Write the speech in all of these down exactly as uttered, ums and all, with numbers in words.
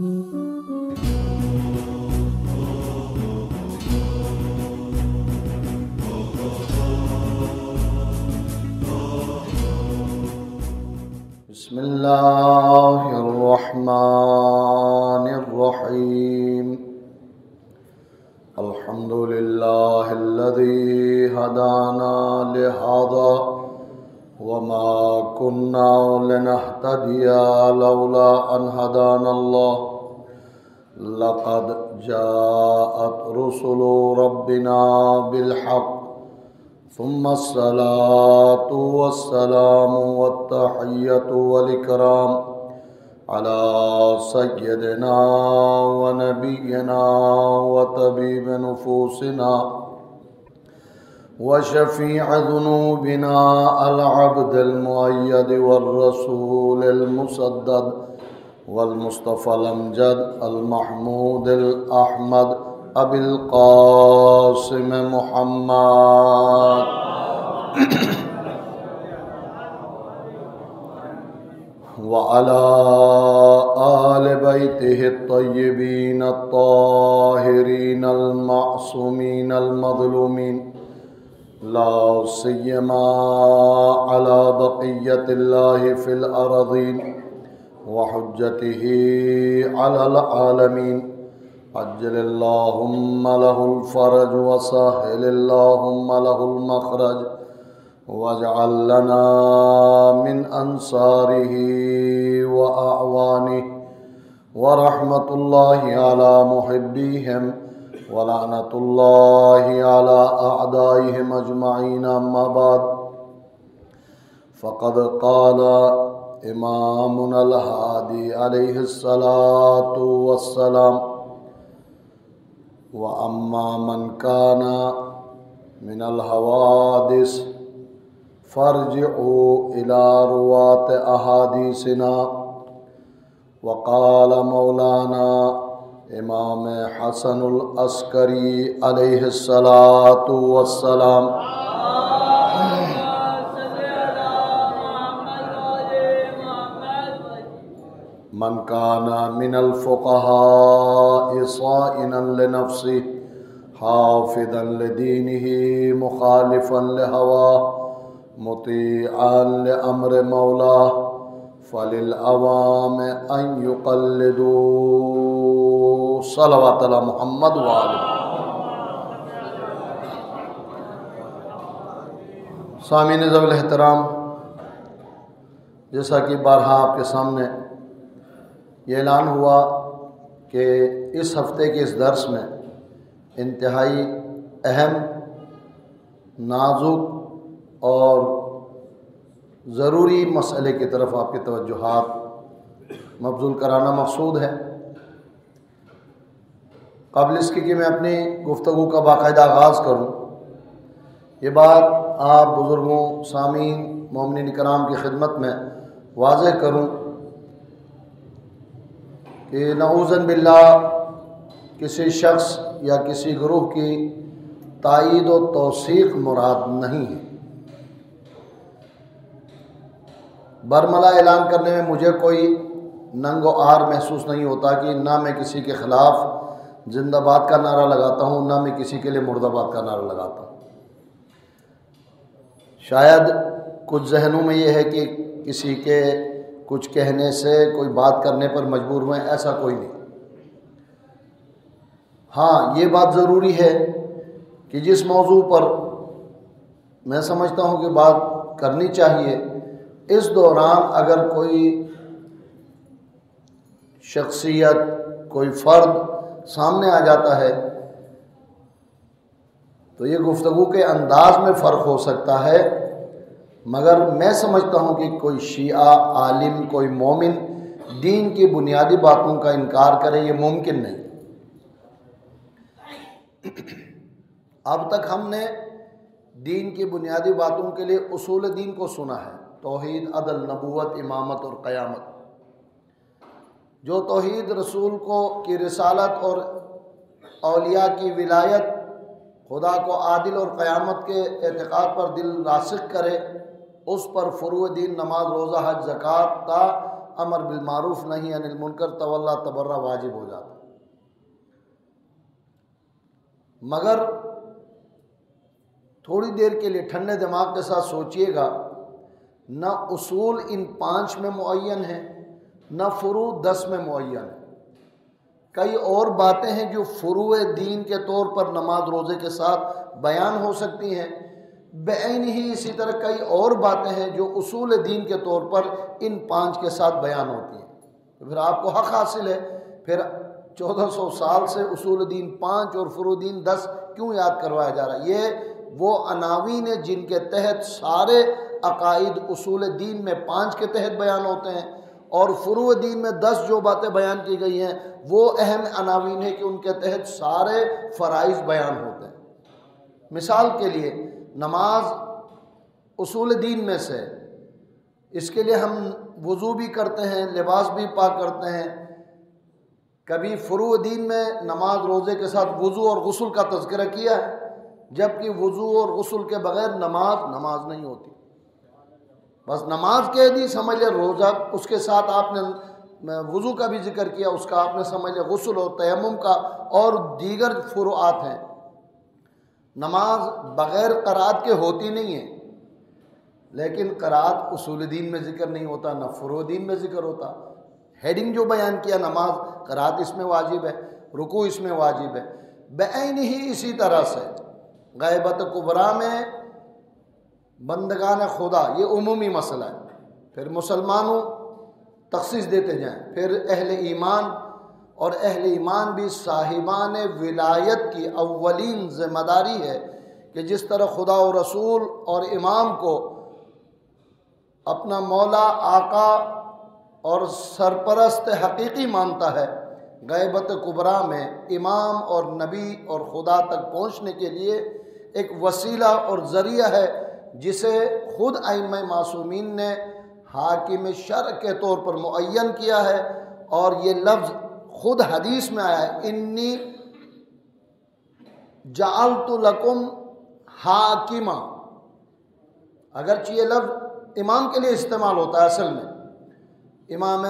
بسم اللہ الرحمن الرحیم الحمد للہ الذی ہدانا لہذا وما كنا لنهتدي لولا أن هدانا الله لقد جاءت رسل ربنا بالحق ثم الصلاة والسلام والتحية والإكرام على سيدنا ونبينا وطبيب نفوسنا وشفيع ذنوبنا العبد المؤيد والرسول المسدد والمصطفى الأمجد المحمود الأحمد أبي القاسم محمد وعلى آل بيته الطيبين الطاهرين المعصومين المظلومين لا سيما على بقية الله في الأرضين وحجته على العالمين عجل اللهم له الفرج وسهل اللهم له المخرج واجعل لنا من أنصاره وأعوانه ورحمة الله على محبيهم ولعنة الله على أعدائهم أجمعين أما بعد فقد قال إمامنا الهادي عليه الصلاة والسلام وأما من كان من الحوادث فارجعوا إلى رواة أحاديثنا وقال مولانا امام حسن العسکری علیہ الصلاۃ والسلام من کان من الفقهاء صائنا لنفسه حافظا لدینه مخالفا لهواه مطیعا لامر مولاه فللعوام ان يقلدوا صلوات علی محمد وآلہ۔ سامعین ذوی الاحترام، جیسا کہ بارہا آپ کے سامنے یہ اعلان ہوا کہ اس ہفتے کے اس درس میں انتہائی اہم، نازک اور ضروری مسئلے کی طرف آپ کی توجہات مبذول کرانا مقصود ہے۔ قبل اس کی کہ میں اپنی گفتگو کا باقاعدہ آغاز کروں، یہ بات آپ بزرگوں، سامعین، مومنین کرام کی خدمت میں واضح کروں کہ نعوذ باللہ کسی شخص یا کسی گروہ کی تائید و توثیق مراد نہیں ہے۔ برملا اعلان کرنے میں مجھے کوئی ننگ و آر محسوس نہیں ہوتا کہ نہ میں کسی کے خلاف زندہ باد کا نعرہ لگاتا ہوں، نہ میں کسی کے لیے مرد آباد کا نعرہ لگاتا ہوں۔ شاید کچھ ذہنوں میں یہ ہے کہ کسی کے کچھ کہنے سے، کوئی بات کرنے پر مجبور ہوئے، ایسا کوئی نہیں۔ ہاں، یہ بات ضروری ہے کہ جس موضوع پر میں سمجھتا ہوں کہ بات کرنی چاہیے، اس دوران اگر کوئی شخصیت، کوئی فرد سامنے آ جاتا ہے تو یہ گفتگو کے انداز میں فرق ہو سکتا ہے، مگر میں سمجھتا ہوں کہ کوئی شیعہ، عالم، کوئی مومن دین کی بنیادی باتوں کا انکار کرے، یہ ممکن نہیں۔ اب تک ہم نے دین کی بنیادی باتوں کے لیے اصول دین کو سنا ہے: توحید، عدل، نبوت، امامت اور قیامت۔ جو توحید، رسول کو کی رسالت اور اولیاء کی ولایت، خدا کو عادل اور قیامت کے اعتقاد پر دل راسخ کرے، اس پر فروع دین، نماز، روزہ، حج، زکوٰۃ تا امر بالمعروف نہی عن المنکر تولا تبرہ واجب ہو جاتا. مگر تھوڑی دیر کے لیے ٹھنڈے دماغ کے ساتھ سوچئے گا، نہ اصول ان پانچ میں معین ہیں، نہ فروع دس میں معین ہیں. کئی اور باتیں ہیں جو فروع دین کے طور پر نماز روزے کے ساتھ بیان ہو سکتی ہیں، بعین ہی اسی طرح کئی اور باتیں ہیں جو اصول دین کے طور پر ان پانچ کے ساتھ بیان ہوتی ہیں. تو پھر آپ کو حق حاصل ہے. پھر چودہ سو سال سے اصول دین پانچ اور فروع دین دس کیوں یاد کروایا جا رہا ہے؟ یہ وہ عناوین ہیں جن کے تحت سارے عقائد اصول دین میں پانچ کے تحت بیان ہوتے ہیں، اور فروع دین میں دس جو باتیں بیان کی گئی ہیں وہ اہم عناوین ہیں کہ ان کے تحت سارے فرائض بیان ہوتے ہیں. مثال کے لیے نماز اصول دین میں سے، اس کے لیے ہم وضو بھی کرتے ہیں، لباس بھی پاک کرتے ہیں. کبھی فروع دین میں نماز روزے کے ساتھ وضو اور غسل کا تذکرہ کیا ہے، جبکہ وضو اور غسل کے بغیر نماز نماز نہیں ہوتی. بس نماز کہہ دی سمجھ لے روزہ، اس کے ساتھ آپ نے وضو کا بھی ذکر کیا، اس کا آپ نے سمجھ لے غسل اور تیمم کا اور دیگر فروعات ہیں. نماز بغیر قرات کے ہوتی نہیں ہے، لیکن قرات اصول دین میں ذکر نہیں ہوتا، نہ فروع دین میں ذکر ہوتا. ہیڈنگ جو بیان کیا نماز، قرات اس میں واجب ہے، رکوع اس میں واجب ہے. بعین ہی اسی طرح سے غیبت کبریٰ میں بندگان خدا، یہ عمومی مسئلہ ہے. پھر مسلمانوں تخصیص دیتے جائیں. پھر اہل ایمان، اور اہل ایمان بھی صاحبان ولایت کی اولین ذمہ داری ہے کہ جس طرح خدا و رسول اور امام کو اپنا مولا، آقا اور سرپرست حقیقی مانتا ہے، غیبت کبریٰ میں امام اور نبی اور خدا تک پہنچنے کے لیے ایک وسیلہ اور ذریعہ ہے جسے خود ائمہ معصومین نے حاکم شرع کے طور پر معین کیا ہے. اور یہ لفظ خود حدیث میں آیا ہے، انی جعلت لکم حاکما. اگرچہ یہ لفظ امام کے لیے استعمال ہوتا ہے، اصل میں امام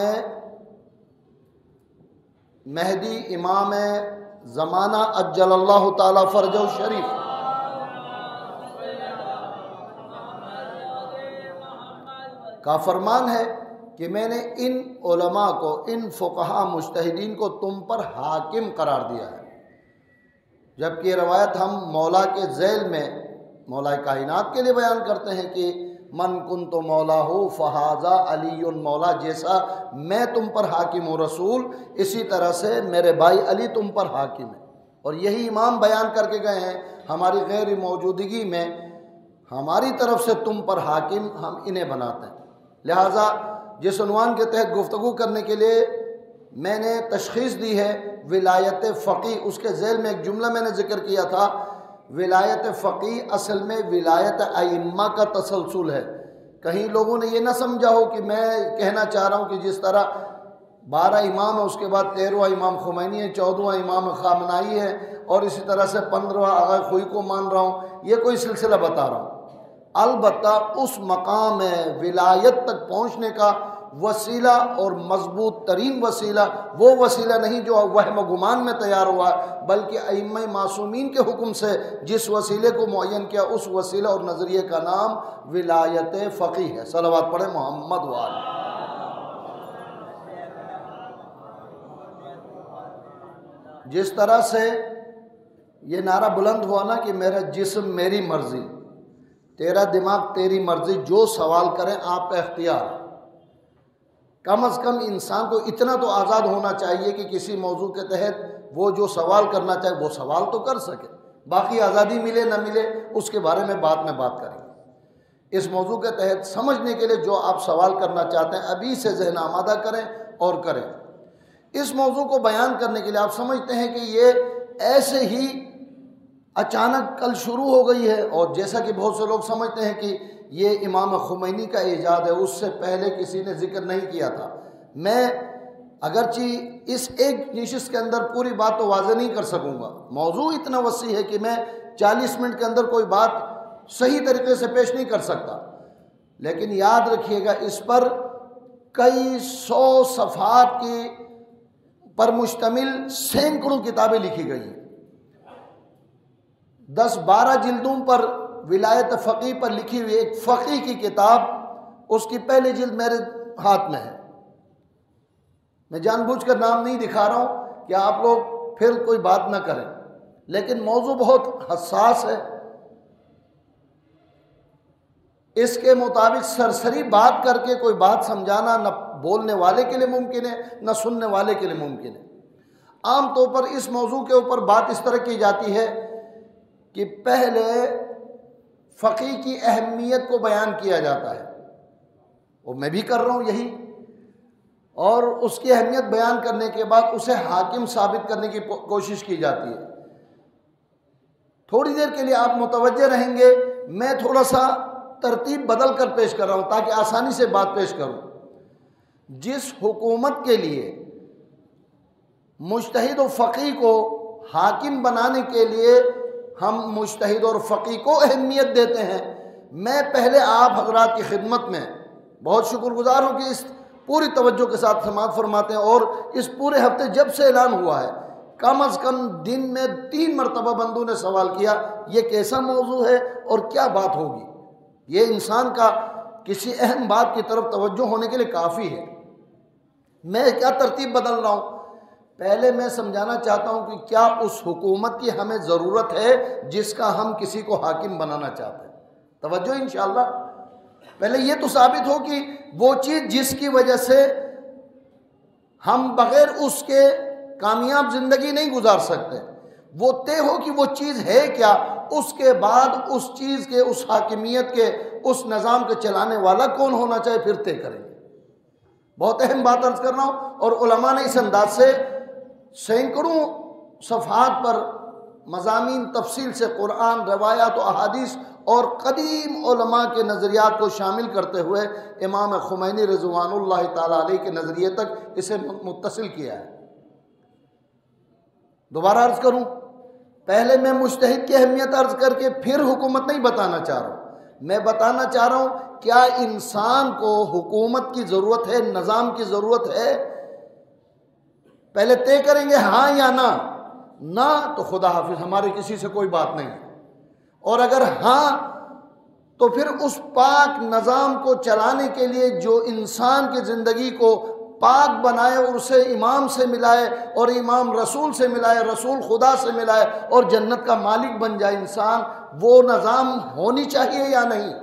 مہدی، امام زمانہ اجل اللہ تعالی فرجہ شریف، کا فرمان ہے کہ میں نے ان علماء کو، ان فقہا مجتہدین کو تم پر حاکم قرار دیا ہے. جبکہ یہ روایت ہم مولا کے ذیل میں مولا کائنات کے لیے بیان کرتے ہیں کہ من کنت مولا ہو فہذا علی مولا. جیسا میں تم پر حاکم ہوں رسول، اسی طرح سے میرے بھائی علی تم پر حاکم ہے. اور یہی امام بیان کر کے گئے ہیں ہماری غیر موجودگی میں، ہماری طرف سے تم پر حاکم ہم انہیں بناتے ہیں. لہٰذا جس عنوان کے تحت گفتگو کرنے کے لیے میں نے تشخیص دی ہے ولایت فقیہ، اس کے ذیل میں ایک جملہ میں نے ذکر کیا تھا. ولایت فقیہ اصل میں ولایت ائمہ کا تسلسل ہے. کہیں لوگوں نے یہ نہ سمجھا ہو کہ میں کہنا چاہ رہا ہوں کہ جس طرح بارہ امام ہے، اس کے بعد تیرہواں امام خمینی ہے، چودہواں امام خامنائی ہے، اور اسی طرح سے پندرہواں آغا خوئی کو مان رہا ہوں، یہ کوئی سلسلہ بتا رہا ہوں. البتہ اس مقام ولایت تک پہنچنے کا وسیلہ اور مضبوط ترین وسیلہ وہ وسیلہ نہیں جو وہم و گمان میں تیار ہوا، بلکہ ائمہ معصومین کے حکم سے جس وسیلے کو معین کیا، اس وسیلہ اور نظریے کا نام ولایت فقیہ ہے. صلوات پڑھیں محمد وآلہ. جس طرح سے یہ نعرہ بلند ہوا نا کہ میرا جسم میری مرضی، تیرا دماغ تیری مرضی، جو سوال کریں آپ کا اختیار. کم از کم انسان کو اتنا تو آزاد ہونا چاہیے کہ کسی موضوع کے تحت وہ جو سوال کرنا چاہے وہ سوال تو کر سکے. باقی آزادی ملے نہ ملے اس کے بارے میں بعد میں بات کریں گے. اس موضوع کے تحت سمجھنے کے لیے جو آپ سوال کرنا چاہتے ہیں ابھی سے ذہن آمادہ کریں اور کریں. اس موضوع کو بیان کرنے کے لیے آپ سمجھتے ہیں کہ یہ ایسے ہی اچانک کل شروع ہو گئی ہے، اور جیسا کہ بہت سے لوگ سمجھتے ہیں کہ یہ امام خمینی کا ایجاد ہے، اس سے پہلے کسی نے ذکر نہیں کیا تھا. میں اگرچہ اس ایک نشست کے اندر پوری بات تو واضح نہیں کر سکوں گا، موضوع اتنا وسیع ہے کہ میں چالیس منٹ کے اندر کوئی بات صحیح طریقے سے پیش نہیں کر سکتا، لیکن یاد رکھیے گا اس پر کئی سو صفحات کی پر مشتمل سینکڑوں کتابیں لکھی گئی ہیں. دس بارہ جلدوں پر ولایت فقیہ پر لکھی ہوئی ایک فقیہ کی کتاب، اس کی پہلی جلد میرے ہاتھ میں ہے. میں جان بوجھ کر نام نہیں دکھا رہا ہوں کہ آپ لوگ پھر کوئی بات نہ کریں، لیکن موضوع بہت حساس ہے. اس کے مطابق سرسری بات کر کے کوئی بات سمجھانا نہ بولنے والے کے لیے ممکن ہے نہ سننے والے کے لیے ممکن ہے. عام طور پر اس موضوع کے اوپر بات اس طرح کی جاتی ہے کہ پہلے فقیہ کی اہمیت کو بیان کیا جاتا ہے، وہ میں بھی کر رہا ہوں یہی، اور اس کی اہمیت بیان کرنے کے بعد اسے حاکم ثابت کرنے کی کوشش کی جاتی ہے. تھوڑی دیر کے لیے آپ متوجہ رہیں گے، میں تھوڑا سا ترتیب بدل کر پیش کر رہا ہوں تاکہ آسانی سے بات پیش کروں. جس حکومت کے لیے مجتہد و فقیہ کو حاکم بنانے کے لیے ہم مجتہد اور فقیہ کو اہمیت دیتے ہیں، میں پہلے آپ حضرات کی خدمت میں بہت شکر گزار ہوں کہ اس پوری توجہ کے ساتھ سماعت فرماتے ہیں. اور اس پورے ہفتے جب سے اعلان ہوا ہے کم از کم دن میں تین مرتبہ بندوں نے سوال کیا یہ کیسا موضوع ہے اور کیا بات ہوگی. یہ انسان کا کسی اہم بات کی طرف توجہ ہونے کے لیے کافی ہے. میں کیا ترتیب بدل رہا ہوں، پہلے میں سمجھانا چاہتا ہوں کہ کیا اس حکومت کی ہمیں ضرورت ہے جس کا ہم کسی کو حاکم بنانا چاہتے ہیں. توجہ انشاءاللہ. پہلے یہ تو ثابت ہو کہ وہ چیز جس کی وجہ سے ہم بغیر اس کے کامیاب زندگی نہیں گزار سکتے، وہ طے ہو کہ وہ چیز ہے کیا، اس کے بعد اس چیز کے، اس حاکمیت کے، اس نظام کے چلانے والا کون ہونا چاہیے پھر طے کریں گے. بہت اہم بات عرض کر رہا ہوں، اور علماء نے اس انداز سے سینکڑوں صفحات پر مضامین تفصیل سے قرآن، روایات و احادیث اور قدیم علماء کے نظریات کو شامل کرتے ہوئے امام خمینی رضوان اللہ تعالیٰ علیہ کے نظریے تک اسے متصل کیا ہے. دوبارہ عرض کروں، پہلے میں مجتہد کی اہمیت عرض کر کے پھر حکومت نہیں بتانا چاہ رہا ہوں، میں بتانا چاہ رہا ہوں کیا انسان کو حکومت کی ضرورت ہے، نظام کی ضرورت ہے. پہلے طے کریں گے ہاں یا نہ، نہ تو خدا حافظ ہمارے کسی سے کوئی بات نہیں. اور اگر ہاں تو پھر اس پاک نظام کو چلانے کے لیے جو انسان کی زندگی کو پاک بنائے اور اسے امام سے ملائے اور امام رسول سے ملائے، رسول خدا سے ملائے اور جنت کا مالک بن جائے انسان، وہ نظام ہونی چاہیے یا نہیں.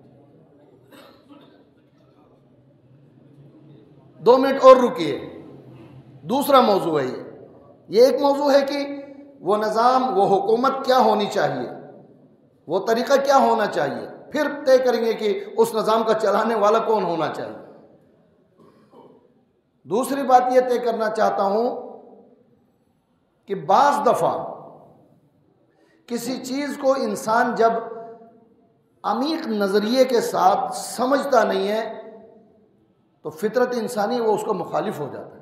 دو منٹ اور رکیے، دوسرا موضوع ہے یہ یہ ایک موضوع ہے کہ وہ نظام، وہ حکومت کیا ہونی چاہیے، وہ طریقہ کیا ہونا چاہیے، پھر طے کریں گے کہ اس نظام کا چلانے والا کون ہونا چاہیے. دوسری بات یہ طے کرنا چاہتا ہوں کہ بعض دفعہ کسی چیز کو انسان جب عمیق نظریے کے ساتھ سمجھتا نہیں ہے تو فطرت انسانی وہ اس کو مخالف ہو جاتا ہے،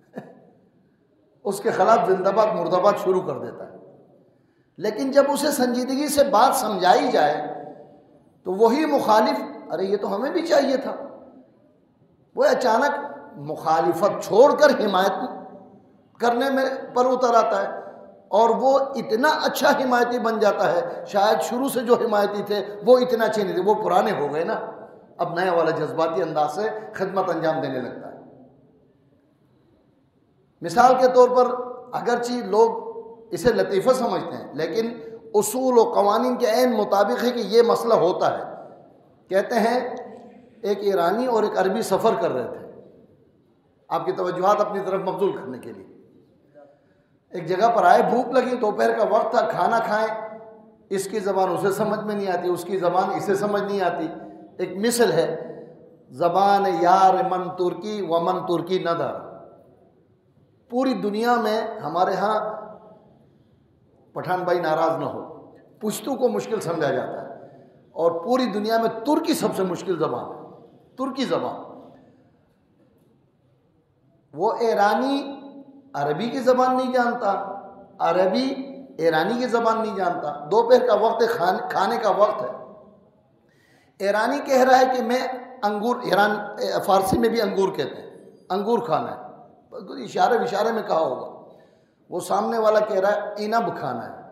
اس کے خلاف زندہ باد مردہ باد شروع کر دیتا ہے. لیکن جب اسے سنجیدگی سے بات سمجھائی جائے تو وہی مخالف، ارے یہ تو ہمیں بھی چاہیے تھا، وہ اچانک مخالفت چھوڑ کر حمایت کرنے میں پر اتر آتا ہے، اور وہ اتنا اچھا حمایتی بن جاتا ہے. شاید شروع سے جو حمایتی تھے وہ اتنا اچھے نہیں تھے، وہ پرانے ہو گئے نا، اب نیا والا جذباتی انداز سے خدمت انجام دینے لگتا ہے. مثال کے طور پر اگرچہ لوگ اسے لطیفہ سمجھتے ہیں لیکن اصول و قوانین کے عین مطابق ہے کہ یہ مسئلہ ہوتا ہے. کہتے ہیں ایک ایرانی اور ایک عربی سفر کر رہے تھے، آپ کی توجہات اپنی طرف مبذول کرنے کے لیے. ایک جگہ پر آئے، بھوک لگی، دوپہر کا وقت تھا، کھانا کھائیں. اس کی زبان اسے سمجھ میں نہیں آتی، اس کی زبان اسے سمجھ نہیں آتی. ایک مثل ہے، زبان یار من ترکی و من ترکی ندر. پوری دنیا میں ہمارے ہاں پٹھان بھائی ناراض نہ ہو، پشتو کو مشکل سمجھا جاتا ہے، اور پوری دنیا میں ترکی سب سے مشکل زبان ہے، ترکی زبان. وہ ایرانی عربی کی زبان نہیں جانتا، عربی ایرانی کی زبان نہیں جانتا. دوپہر کا وقت ہے، کھانے کا وقت ہے. ایرانی کہہ رہا ہے کہ میں انگور، ایران فارسی میں بھی انگور کہتے ہیں، انگور کھانا ہے، اشارے اشارے میں کہا ہوگا۔ وہ سامنے والا کہہ رہا ہے انب کھانا ہے،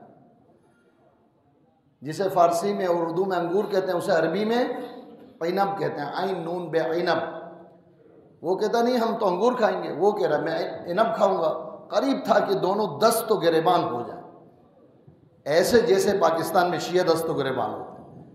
جسے فارسی میں اور اردو میں انگور کہتے ہیں اسے عربی میں عنب کہتے ہیں، عین نون بے عنب۔ وہ کہتا نہیں ہم تو انگور کھائیں گے، وہ کہہ رہا ہے میں عنب کھاؤں گا۔ قریب تھا کہ دونوں دست و گریبان ہو جائیں، ایسے جیسے پاکستان میں شیعہ دست و گریبان ہوتے ہیں۔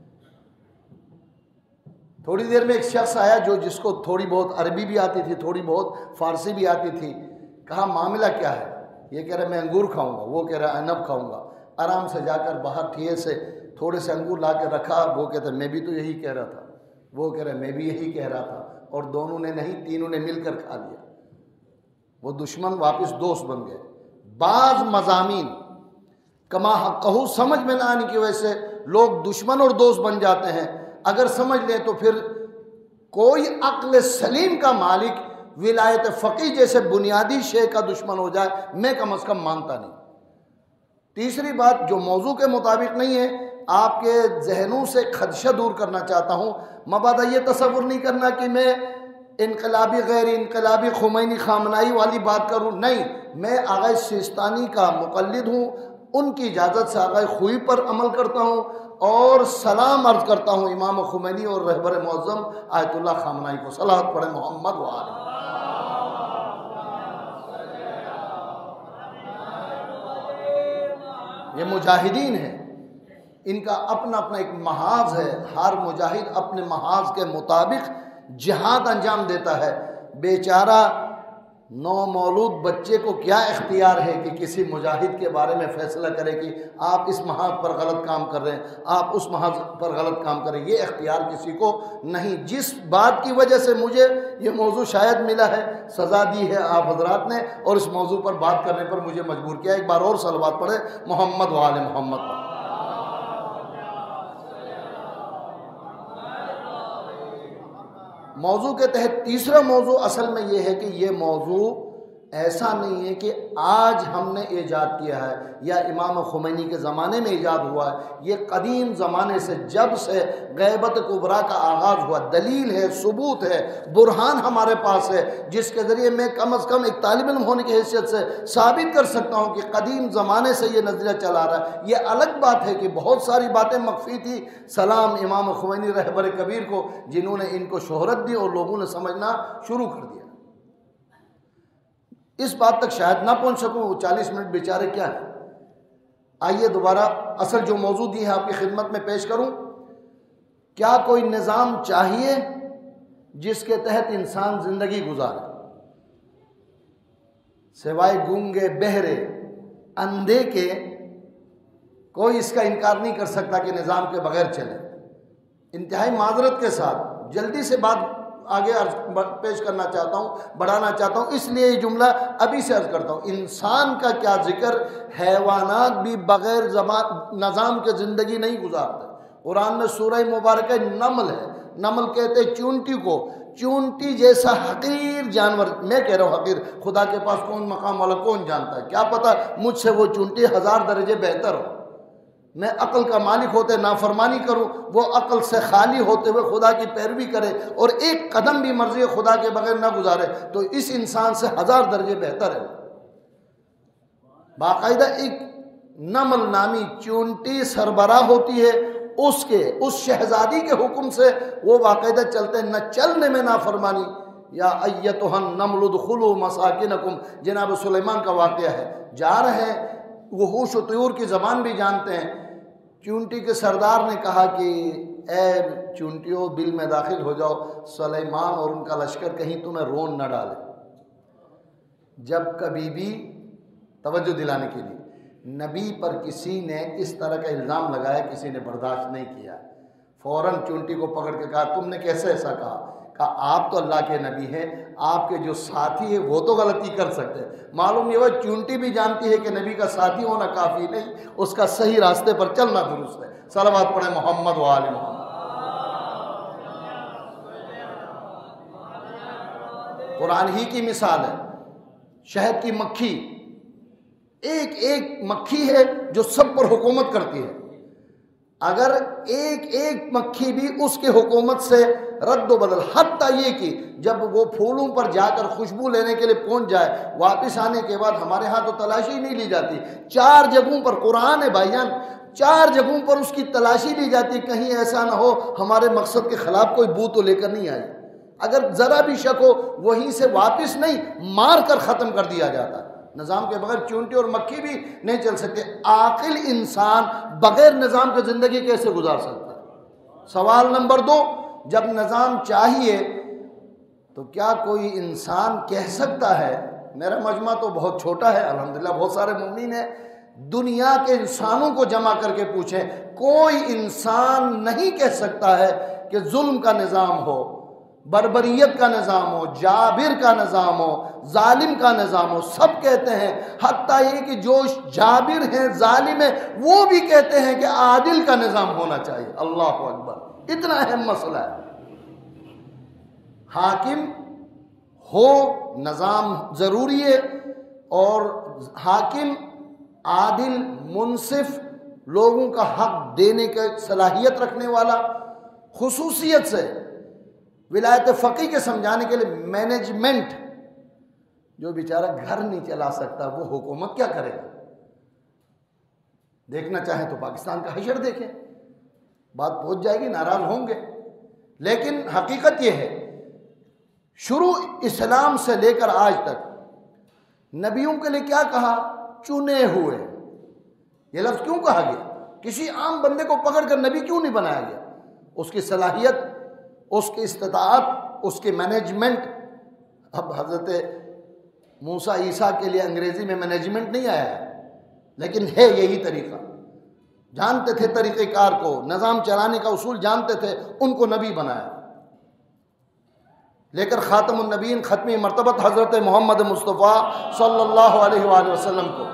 تھوڑی دیر میں ایک شخص آیا جو جس کو تھوڑی بہت عربی بھی آتی تھی، تھوڑی بہت فارسی بھی آتی تھی۔ کہا معاملہ کیا ہے؟ یہ کہہ رہا ہے میں انگور کھاؤں گا، وہ کہہ رہا ہے عنب کھاؤں گا۔ آرام سے جا کر باہر ٹھیے سے تھوڑے سے انگور لا کے رکھا، وہ کہتا ہے میں بھی تو یہی کہہ رہا تھا، وہ کہہ رہا ہے میں بھی یہی کہہ رہا تھا، اور دونوں نے نہیں تینوں نے مل کر کھا لیا۔ وہ دشمن واپس دوست بن گئے۔ بعض مضامین کما حقہ سمجھ میں نہ آنے کی وجہ سے لوگ دشمن اور دوست بن جاتے ہیں۔ اگر سمجھ لیں تو پھر کوئی عقل سلیم کا مالک ولایت فقیہ جیسے بنیادی شے کا دشمن ہو جائے میں کم از کم مانتا نہیں۔ تیسری بات جو موضوع کے مطابق نہیں ہے، آپ کے ذہنوں سے خدشہ دور کرنا چاہتا ہوں۔ مبادا یہ تصور نہیں کرنا کہ میں انقلابی غیر انقلابی خمینی خامنائی والی بات کروں، نہیں، میں آغا سیستانی کا مقلد ہوں، ان کی اجازت سے آغا خوئی پر عمل کرتا ہوں، اور سلام عرض کرتا ہوں امام خمینی اور رہبر معظم آیت اللہ خامنائی کو۔ صلوات پڑھیں محمد و آلہ۔ یہ مجاہدین ہیں، ان کا اپنا اپنا ایک محاذ ہے، ہر مجاہد اپنے محاذ کے مطابق جہاد انجام دیتا ہے۔ بیچارہ نو مولود بچے کو کیا اختیار ہے کہ کسی مجاہد کے بارے میں فیصلہ کرے کہ آپ اس محاذ پر غلط کام کر رہے ہیں، آپ اس محاذ پر غلط کام کریں، یہ اختیار کسی کو نہیں۔ جس بات کی وجہ سے مجھے یہ موضوع شاید ملا ہے، سزا دی ہے آپ حضرات نے، اور اس موضوع پر بات کرنے پر مجھے مجبور کیا۔ ایک بار اور صلوات پڑھے محمد و آل محمد پر۔ موضوع کے تحت تیسرا موضوع اصل میں یہ ہے کہ یہ موضوع ایسا نہیں ہے کہ آج ہم نے ایجاد کیا ہے یا امام خمینی کے زمانے میں ایجاد ہوا ہے، یہ قدیم زمانے سے جب سے غیبت کبریٰ کا آغاز ہوا دلیل ہے، ثبوت ہے، برہان ہمارے پاس ہے، جس کے ذریعے میں کم از کم ایک طالب علم ہونے کی حیثیت سے ثابت کر سکتا ہوں کہ قدیم زمانے سے یہ نظریہ چلا رہا ہے۔ یہ الگ بات ہے کہ بہت ساری باتیں مخفی تھی، سلام امام خمینی رہبر کبیر کو، جنہوں نے ان کو شہرت دی اور لوگوں نے سمجھنا شروع کر دیا۔ اس بات تک شاید نہ پہنچ سکوں، وہ چالیس منٹ بیچارے کیا ہے۔ آئیے دوبارہ اصل جو موضوع دی ہے آپ کی خدمت میں پیش کروں۔ کیا کوئی نظام چاہیے جس کے تحت انسان زندگی گزارے، سوائے گونگے بہرے اندھے کے کوئی اس کا انکار نہیں کر سکتا کہ نظام کے بغیر چلے۔ انتہائی معذرت کے ساتھ جلدی سے بات آگے پیش کرنا چاہتا ہوں، بڑھانا چاہتا ہوں، اس لیے یہ جملہ ابھی سے عرض کرتا ہوں۔ انسان کا کیا ذکر، حیوانات بھی بغیر نظام کے زندگی نہیں گزارتے۔ قرآن میں سورہ مبارکہ نمل ہے، نمل کہتے ہیں چونٹی کو، چونٹی جیسا حقیر جانور، میں کہہ رہا ہوں حقیر، خدا کے پاس کون مقام والا کون جانتا ہے، کیا پتہ مجھ سے وہ چونٹی ہزار درجے بہتر ہو۔ میں عقل کا مالک ہوتے نافرمانی کروں، وہ عقل سے خالی ہوتے ہوئے خدا کی پیروی کرے اور ایک قدم بھی مرضی خدا کے بغیر نہ گزارے، تو اس انسان سے ہزار درجے بہتر ہے۔ باقاعدہ ایک نمل نامی چونٹی سربراہ ہوتی ہے، اس کے اس شہزادی کے حکم سے وہ باقاعدہ چلتے ہیں، نہ چلنے میں نافرمانی۔ یا ایتھا النمل ادخلوا مساکنکم، جناب سلیمان کا واقعہ ہے، جا رہے ہیں، وحوش و طیور کی زبان بھی جانتے ہیں۔ چونٹی کے سردار نے کہا کہ اے چونٹیوں بل میں داخل ہو جاؤ، سلیمان اور ان کا لشکر کہیں تمہیں رون نہ ڈالے۔ جب کبھی بھی توجہ دلانے کے لیے نبی پر کسی نے اس طرح کا الزام لگایا، کسی نے برداشت نہیں کیا، فوراً چونٹی کو پکڑ کے کہا تم نے کیسے ایسا کہا؟ کہا آپ تو اللہ کے نبی ہیں، آپ کے جو ساتھی ہیں وہ تو غلطی کر سکتے ہیں۔ معلوم یہ وہ چونٹی بھی جانتی ہے کہ نبی کا ساتھی ہونا کافی نہیں، اس کا صحیح راستے پر چلنا درست ہے۔ صلوات پڑھیں محمد و آل محمد۔ قرآن ہی کی مثال ہے، شہد کی مکھی، ایک ایک مکھی ہے جو سب پر حکومت کرتی ہے۔ اگر ایک ایک مکھی بھی اس کے حکومت سے رد و بدل، حتیٰ یہ کہ جب وہ پھولوں پر جا کر خوشبو لینے کے لیے پہنچ جائے، واپس آنے کے بعد ہمارے ہاں تو تلاشی نہیں لی جاتی، چار جگہوں پر قرآن ہے بھائی جان، چار جگہوں پر اس کی تلاشی لی جاتی، کہیں ایسا نہ ہو ہمارے مقصد کے خلاف کوئی بو تو لے کر نہیں آئی، اگر ذرا بھی شک ہو وہیں سے واپس نہیں، مار کر ختم کر دیا جاتا ہے۔ نظام کے بغیر چونٹی اور مکھی بھی نہیں چل سکتے۔ عاقل انسان بغیر نظام کے زندگی کیسے گزار سکتا ہے؟ سوال نمبر دو، جب نظام چاہیے تو کیا کوئی انسان کہہ سکتا ہے، میرا مجمع تو بہت چھوٹا ہے الحمدللہ، بہت سارے مومنین ہیں، دنیا کے انسانوں کو جمع کر کے پوچھیں، کوئی انسان نہیں کہہ سکتا ہے کہ ظلم کا نظام ہو، بربریت کا نظام ہو، جابر کا نظام ہو، ظالم کا نظام ہو، سب کہتے ہیں، حتیٰ یہ کہ جو جابر ہیں، ظالم ہیں، وہ بھی کہتے ہیں کہ عادل کا نظام ہونا چاہیے۔ اللہ اکبر، اتنا اہم مسئلہ ہے۔ حاکم ہو، نظام ضروری ہے، اور حاکم عادل، منصف، لوگوں کا حق دینے کی صلاحیت رکھنے والا، خصوصیت سے ولایت فقیہ کے سمجھانے کے لیے مینجمنٹ، جو بیچارہ گھر نہیں چلا سکتا وہ حکومت کیا کرے گا؟ دیکھنا چاہیں تو پاکستان کا حشر دیکھیں، بات پہنچ جائے گی، ناراض ہوں گے، لیکن حقیقت یہ ہے شروع اسلام سے لے کر آج تک نبیوں کے لیے کیا کہا؟ چنے ہوئے۔ یہ لفظ کیوں کہا گیا؟ کسی عام بندے کو پکڑ کر نبی کیوں نہیں بنایا گیا؟ اس کی صلاحیت، اس کی استطاعت، اس کی مینجمنٹ۔ اب حضرت موسیٰ عیسیٰ کے لیے انگریزی میں مینجمنٹ نہیں آیا ہے، لیکن ہے یہی طریقہ، جانتے تھے طریقہ کار کو، نظام چلانے کا اصول جانتے تھے، ان کو نبی بنایا، لے کر خاتم النبیین، ختمی مرتبت حضرت محمد مصطفیٰ صلی اللہ علیہ وآلہ وسلم کو۔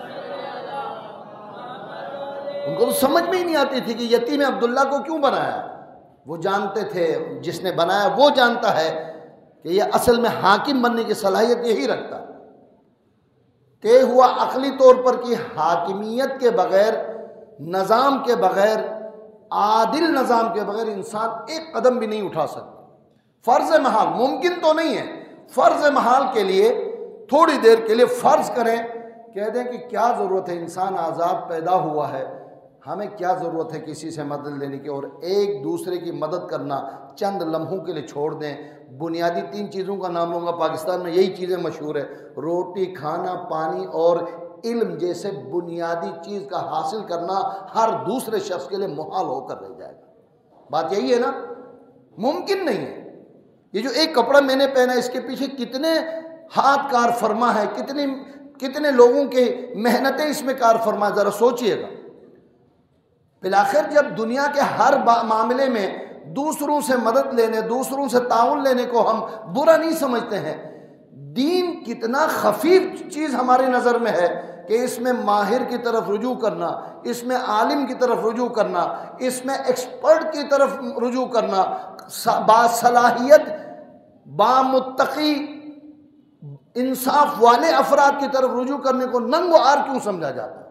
ان کو تو سمجھ میں ہی نہیں آتی تھی کہ یتیم عبداللہ کو کیوں بنایا، وہ جانتے تھے، جس نے بنایا وہ جانتا ہے کہ یہ اصل میں حاکم بننے کی صلاحیت یہی رکھتا ہے۔ طے ہوا عقلی طور پر کہ حاکمیت کے بغیر، نظام کے بغیر، عادل نظام کے بغیر انسان ایک قدم بھی نہیں اٹھا سکتا۔ فرض محال، ممکن تو نہیں ہے، فرض محال کے لیے تھوڑی دیر کے لیے فرض کریں، کہہ دیں کہ کیا ضرورت ہے، انسان آزاد پیدا ہوا ہے، ہمیں کیا ضرورت ہے کسی سے مدد لینے کی، اور ایک دوسرے کی مدد کرنا چند لمحوں کے لیے چھوڑ دیں۔ بنیادی تین چیزوں کا نام لوں گا، پاکستان میں یہی چیزیں مشہور ہے، روٹی، کھانا، پانی اور علم جیسے بنیادی چیز کا حاصل کرنا ہر دوسرے شخص کے لیے محال ہو کر رہ جائے گا۔ بات یہی ہے نا، ممکن نہیں ہے۔ یہ جو ایک کپڑا میں نے پہنا، اس کے پیچھے کتنے ہاتھ کار فرما ہے، کتنے کتنے لوگوں کی محنتیں اس میں کار فرما، ذرا سوچئے گا۔ بالآخر جب دنیا کے ہر معاملے میں دوسروں سے مدد لینے، دوسروں سے تعاون لینے کو ہم برا نہیں سمجھتے ہیں، دین کتنا خفیف چیز ہماری نظر میں ہے کہ اس میں ماہر کی طرف رجوع کرنا، اس میں عالم کی طرف رجوع کرنا، اس میں ایکسپرٹ کی طرف رجوع کرنا، باصلاحیت، بامتقی، انصاف والے افراد کی طرف رجوع کرنے کو ننگ و عار کیوں سمجھا جاتا ہے؟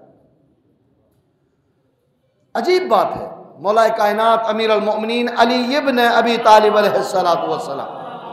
عجیب بات ہے۔ مولا کائنات امیر المؤمنین علی ابن ابی طالب علیہ السلام،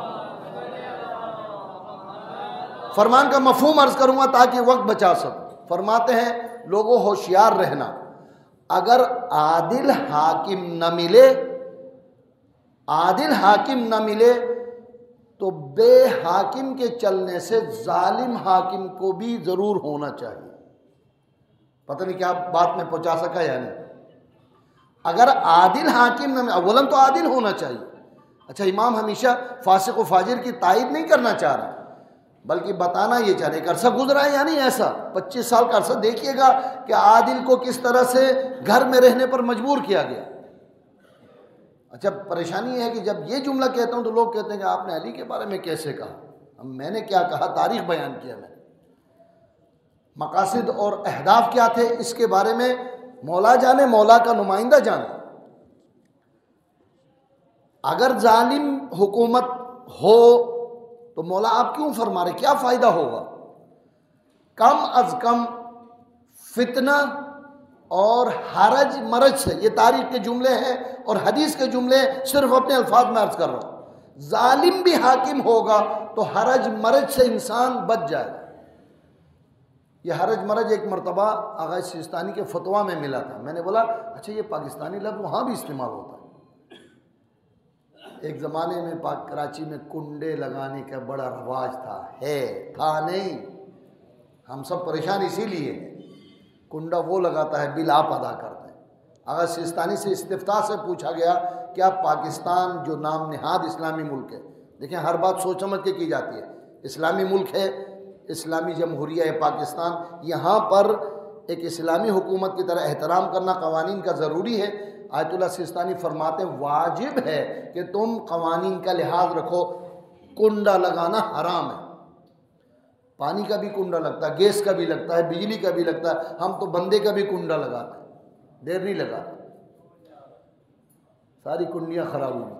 فرمان کا مفہوم عرض کروں گا تاکہ وقت بچا سکوں، فرماتے ہیں لوگوں ہوشیار رہنا، اگر عادل حاکم نہ ملے، عادل حاکم نہ ملے تو بے حاکم کے چلنے سے ظالم حاکم کو بھی ضرور ہونا چاہیے۔ پتہ نہیں کیا بات میں پہنچا سکا یا نہیں۔ اگر عادل حاکم نہ ملے، اولاً تو عادل ہونا چاہیے۔ اچھا، امام ہمیشہ فاسق و فاجر کی تائید نہیں کرنا چاہ رہا، بلکہ بتانا یہ چاہ رہے کہ عرصہ گزرا ہے یا نہیں ایسا، پچیس سال کا عرصہ دیکھیے گا کہ عادل کو کس طرح سے گھر میں رہنے پر مجبور کیا گیا۔ اچھا، پریشانی ہے کہ جب یہ جملہ کہتا ہوں تو لوگ کہتے ہیں کہ آپ نے علی کے بارے میں کیسے کہا؟ اب میں نے کیا کہا؟ تاریخ بیان کیا میں نے، مقاصد اور اہداف کیا تھے اس کے بارے میں مولا جانے، مولا کا نمائندہ جانے۔ اگر ظالم حکومت ہو تو مولا آپ کیوں فرما رہے؟ کیا فائدہ ہوگا؟ کم از کم فتنہ اور حرج مرج سے، یہ تاریخ کے جملے ہیں اور حدیث کے جملے صرف اپنے الفاظ میں عرض کر رہا ہوں، ظالم بھی حاکم ہوگا تو حرج مرج سے انسان بچ جائے گا۔ یہ حرج مرج ایک مرتبہ آغا سیستانی کے فتویٰ میں ملا تھا، میں نے بولا اچھا یہ پاکستانی لفظ وہاں بھی استعمال ہوتا ہے۔ ایک زمانے میں پاک کراچی میں کنڈے لگانے کا بڑا رواج تھا، ہے تھا نہیں، ہم سب پریشان اسی لیے ہیں۔ کنڈا وہ لگاتا ہے بل آپ ادا کرتے ہیں۔ آغا سیستانی سے استفتاء سے پوچھا گیا کہ آپ پاکستان جو نام نہاد اسلامی ملک ہے، دیکھیں ہر بات سوچ سمجھ کے کی جاتی ہے، اسلامی ملک ہے، اسلامی جمہوریہ ہے پاکستان، یہاں پر ایک اسلامی حکومت کی طرح احترام کرنا قوانین کا ضروری ہے۔ آیت اللہ سیستانی فرماتے ہیں واجب ہے کہ تم قوانین کا لحاظ رکھو، کنڈا لگانا حرام ہے۔ پانی کا بھی کنڈا لگتا ہے، گیس کا بھی لگتا ہے، بجلی کا بھی لگتا ہے، ہم تو بندے کا بھی کنڈا لگاتے ہیں، دیر نہیں لگاتے، ساری کنڈیاں خراب ہوئی۔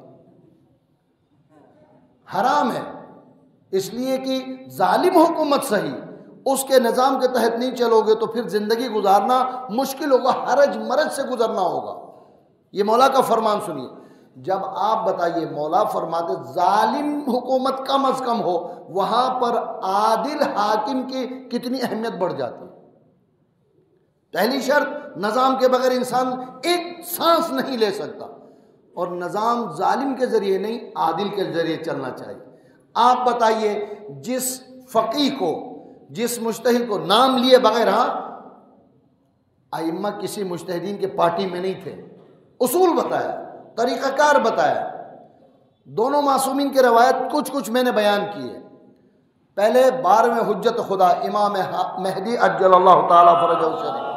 حرام ہے اس لیے کہ ظالم حکومت صحیح، اس کے نظام کے تحت نہیں چلو گے تو پھر زندگی گزارنا مشکل ہوگا، حرج مرج سے گزرنا ہوگا۔ یہ مولا کا فرمان سنیے، جب آپ بتائیے مولا فرماتے ظالم حکومت کم از کم ہو، وہاں پر عادل حاکم کی کتنی اہمیت بڑھ جاتی ہے۔ پہلی شرط، نظام کے بغیر انسان ایک سانس نہیں لے سکتا، اور نظام ظالم کے ذریعے نہیں عادل کے ذریعے چلنا چاہیے۔ آپ بتائیے جس فقیہ کو، جس مجتہد کو نام لیے بغیر، ہاں ائمہ کسی مجتہدین کے پارٹی میں نہیں تھے، اصول بتایا، طریقہ کار بتایا، دونوں معصومین کی روایت کچھ کچھ میں نے بیان کی ہے۔ پہلے بارہویں حجت خدا امام مہدی عجل اللہ تعالیٰ فرجہ الشریف،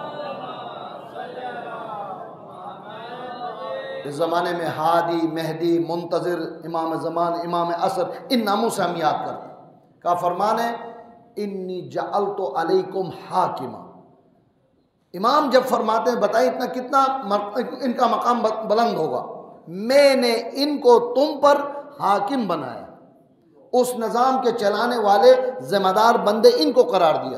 اس زمانے میں ہادی، مہدی، منتظر، امام زمان، امام عصر، ان ناموں سے ہم یاد کرتے ہیں۔ کا فرمان ہے انی جعلت علیکم حاکما۔ امام جب فرماتے ہیں بتائیں اتنا کتنا ان کا مقام بلند ہوگا، میں نے ان کو تم پر حاکم بنایا، اس نظام کے چلانے والے ذمہ دار بندے ان کو قرار دیا۔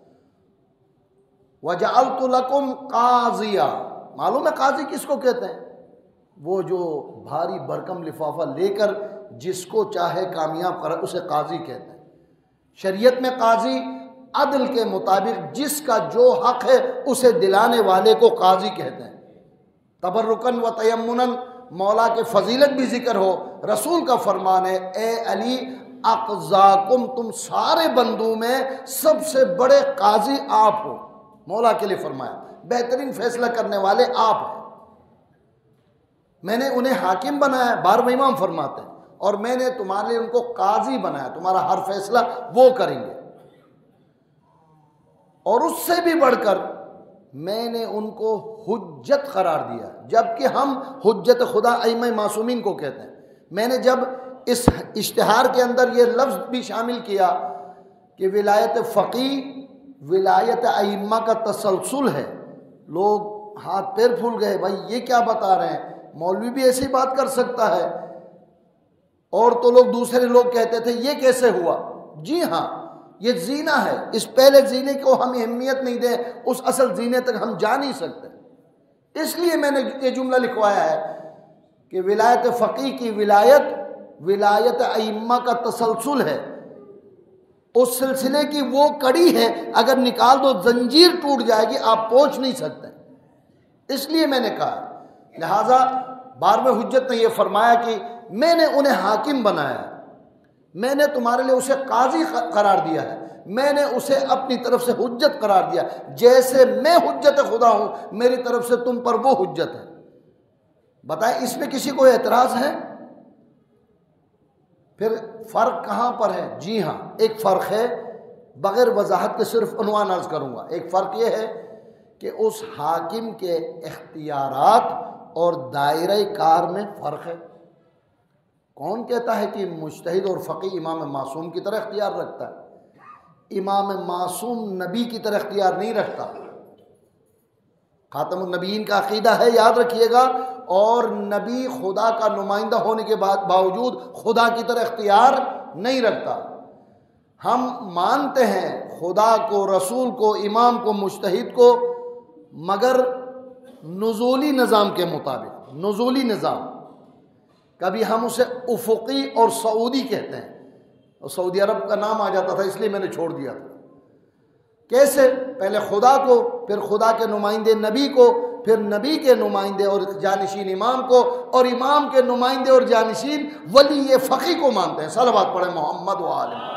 وجعلت لکم قاضیا، معلوم ہے قاضی کس کو کہتے ہیں؟ وہ جو بھاری برکم لفافہ لے کر جس کو چاہے کامیاب کرے اسے قاضی کہتے ہیں۔ شریعت میں قاضی عدل کے مطابق جس کا جو حق ہے اسے دلانے والے کو قاضی کہتے ہیں۔ تبرکن و تیمنن، مولا کے فضیلت بھی ذکر ہو، رسول کا فرمان ہے اے علی اقضاکم، تم سارے بندوں میں سب سے بڑے قاضی آپ ہو، مولا کے لیے فرمایا بہترین فیصلہ کرنے والے آپ ہیں، میں نے انہیں حاکم بنایا، بارہویں امام فرماتے ہیں، اور میں نے تمہارے لیے ان کو قاضی بنایا، تمہارا ہر فیصلہ وہ کریں گے، اور اس سے بھی بڑھ کر میں نے ان کو حجت قرار دیا، جبکہ ہم حجت خدا ائمہ معصومین کو کہتے ہیں۔ میں نے جب اس اشتہار کے اندر یہ لفظ بھی شامل کیا کہ ولایت فقیہ ولایت ائمہ کا تسلسل ہے، لوگ ہاتھ پیر پھول گئے، بھائی یہ کیا بتا رہے ہیں، مولوی بھی ایسی بات کر سکتا ہے؟ اور تو لوگ دوسرے لوگ کہتے تھے یہ کیسے ہوا؟ جی ہاں، یہ زینہ ہے، اس پہلے زینے کو ہم اہمیت نہیں دیں، اس اصل زینے تک ہم جا نہیں سکتے، اس لیے میں نے یہ جملہ لکھوایا ہے کہ ولایت فقیہ کی ولایت ولایت ائمہ کا تسلسل ہے، اس سلسلے کی وہ کڑی ہے، اگر نکال دو زنجیر ٹوٹ جائے گی، آپ پہنچ نہیں سکتے، اس لیے میں نے کہا۔ لہٰذا بارہویں حجت نے یہ فرمایا کہ میں نے انہیں حاکم بنایا، میں نے تمہارے لیے اسے قاضی قرار دیا ہے، میں نے اسے اپنی طرف سے حجت قرار دیا، جیسے میں حجت خدا ہوں میری طرف سے تم پر وہ حجت ہے۔ بتائیں اس میں کسی کو اعتراض ہے؟ پھر فرق کہاں پر ہے؟ جی ہاں، ایک فرق ہے، بغیر وضاحت کے صرف عنوان عرض کروں گا۔ ایک فرق یہ ہے کہ اس حاکم کے اختیارات اور دائرہ کار میں فرق ہے۔ کون کہتا ہے کہ مجتہد اور فقیہ امام معصوم کی طرح اختیار رکھتا ہے؟ امام معصوم نبی کی طرح اختیار نہیں رکھتا، خاتم النبیین کا عقیدہ ہے، یاد رکھیے گا، اور نبی خدا کا نمائندہ ہونے کے بعد باوجود خدا کی طرح اختیار نہیں رکھتا۔ ہم مانتے ہیں خدا کو، رسول کو، امام کو، مجتہد کو مگر نزولی نظام کے مطابق. نزولی نظام کبھی ہم اسے افقی اور سعودی کہتے ہیں، اور سعودی عرب کا نام آ جاتا تھا اس لیے میں نے چھوڑ دیا تھا. کیسے؟ پہلے خدا کو، پھر خدا کے نمائندے نبی کو، پھر نبی کے نمائندے اور جانشین امام کو، اور امام کے نمائندے اور جانشین ولی فقی کو مانتے ہیں. صلوات پڑھیں محمد و آل محمد.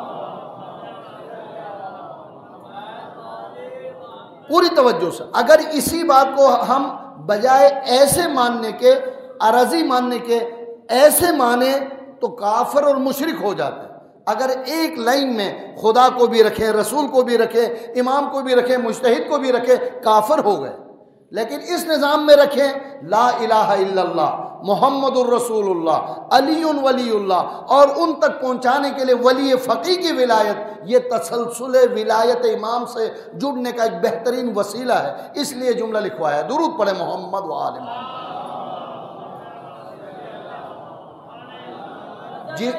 پوری توجہ سے اگر اسی بات کو ہم بجائے ایسے ماننے کے، عرضی ماننے کے، ایسے مانے تو کافر اور مشرک ہو جاتے ہیں. اگر ایک لائن میں خدا کو بھی رکھے، رسول کو بھی رکھے، امام کو بھی رکھے، مجتہد کو بھی رکھے، کافر ہو گئے. لیکن اس نظام میں رکھیں لا الہ الا اللہ محمد الرسول اللہ علی ولی اللہ، اور ان تک پہنچانے کے لیے ولی فقی کی ولایت، یہ تسلسل ولایت امام سے جڑنے کا ایک بہترین وسیلہ ہے. اس لیے جملہ لکھوایا. درود پڑھے محمد و آل محمد. جی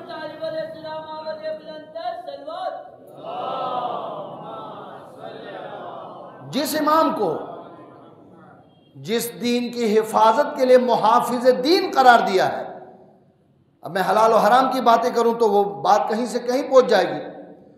جس امام کو جس دین کی حفاظت کے لیے محافظ دین قرار دیا ہے، اب میں حلال و حرام کی باتیں کروں تو وہ بات کہیں سے کہیں پہنچ جائے گی.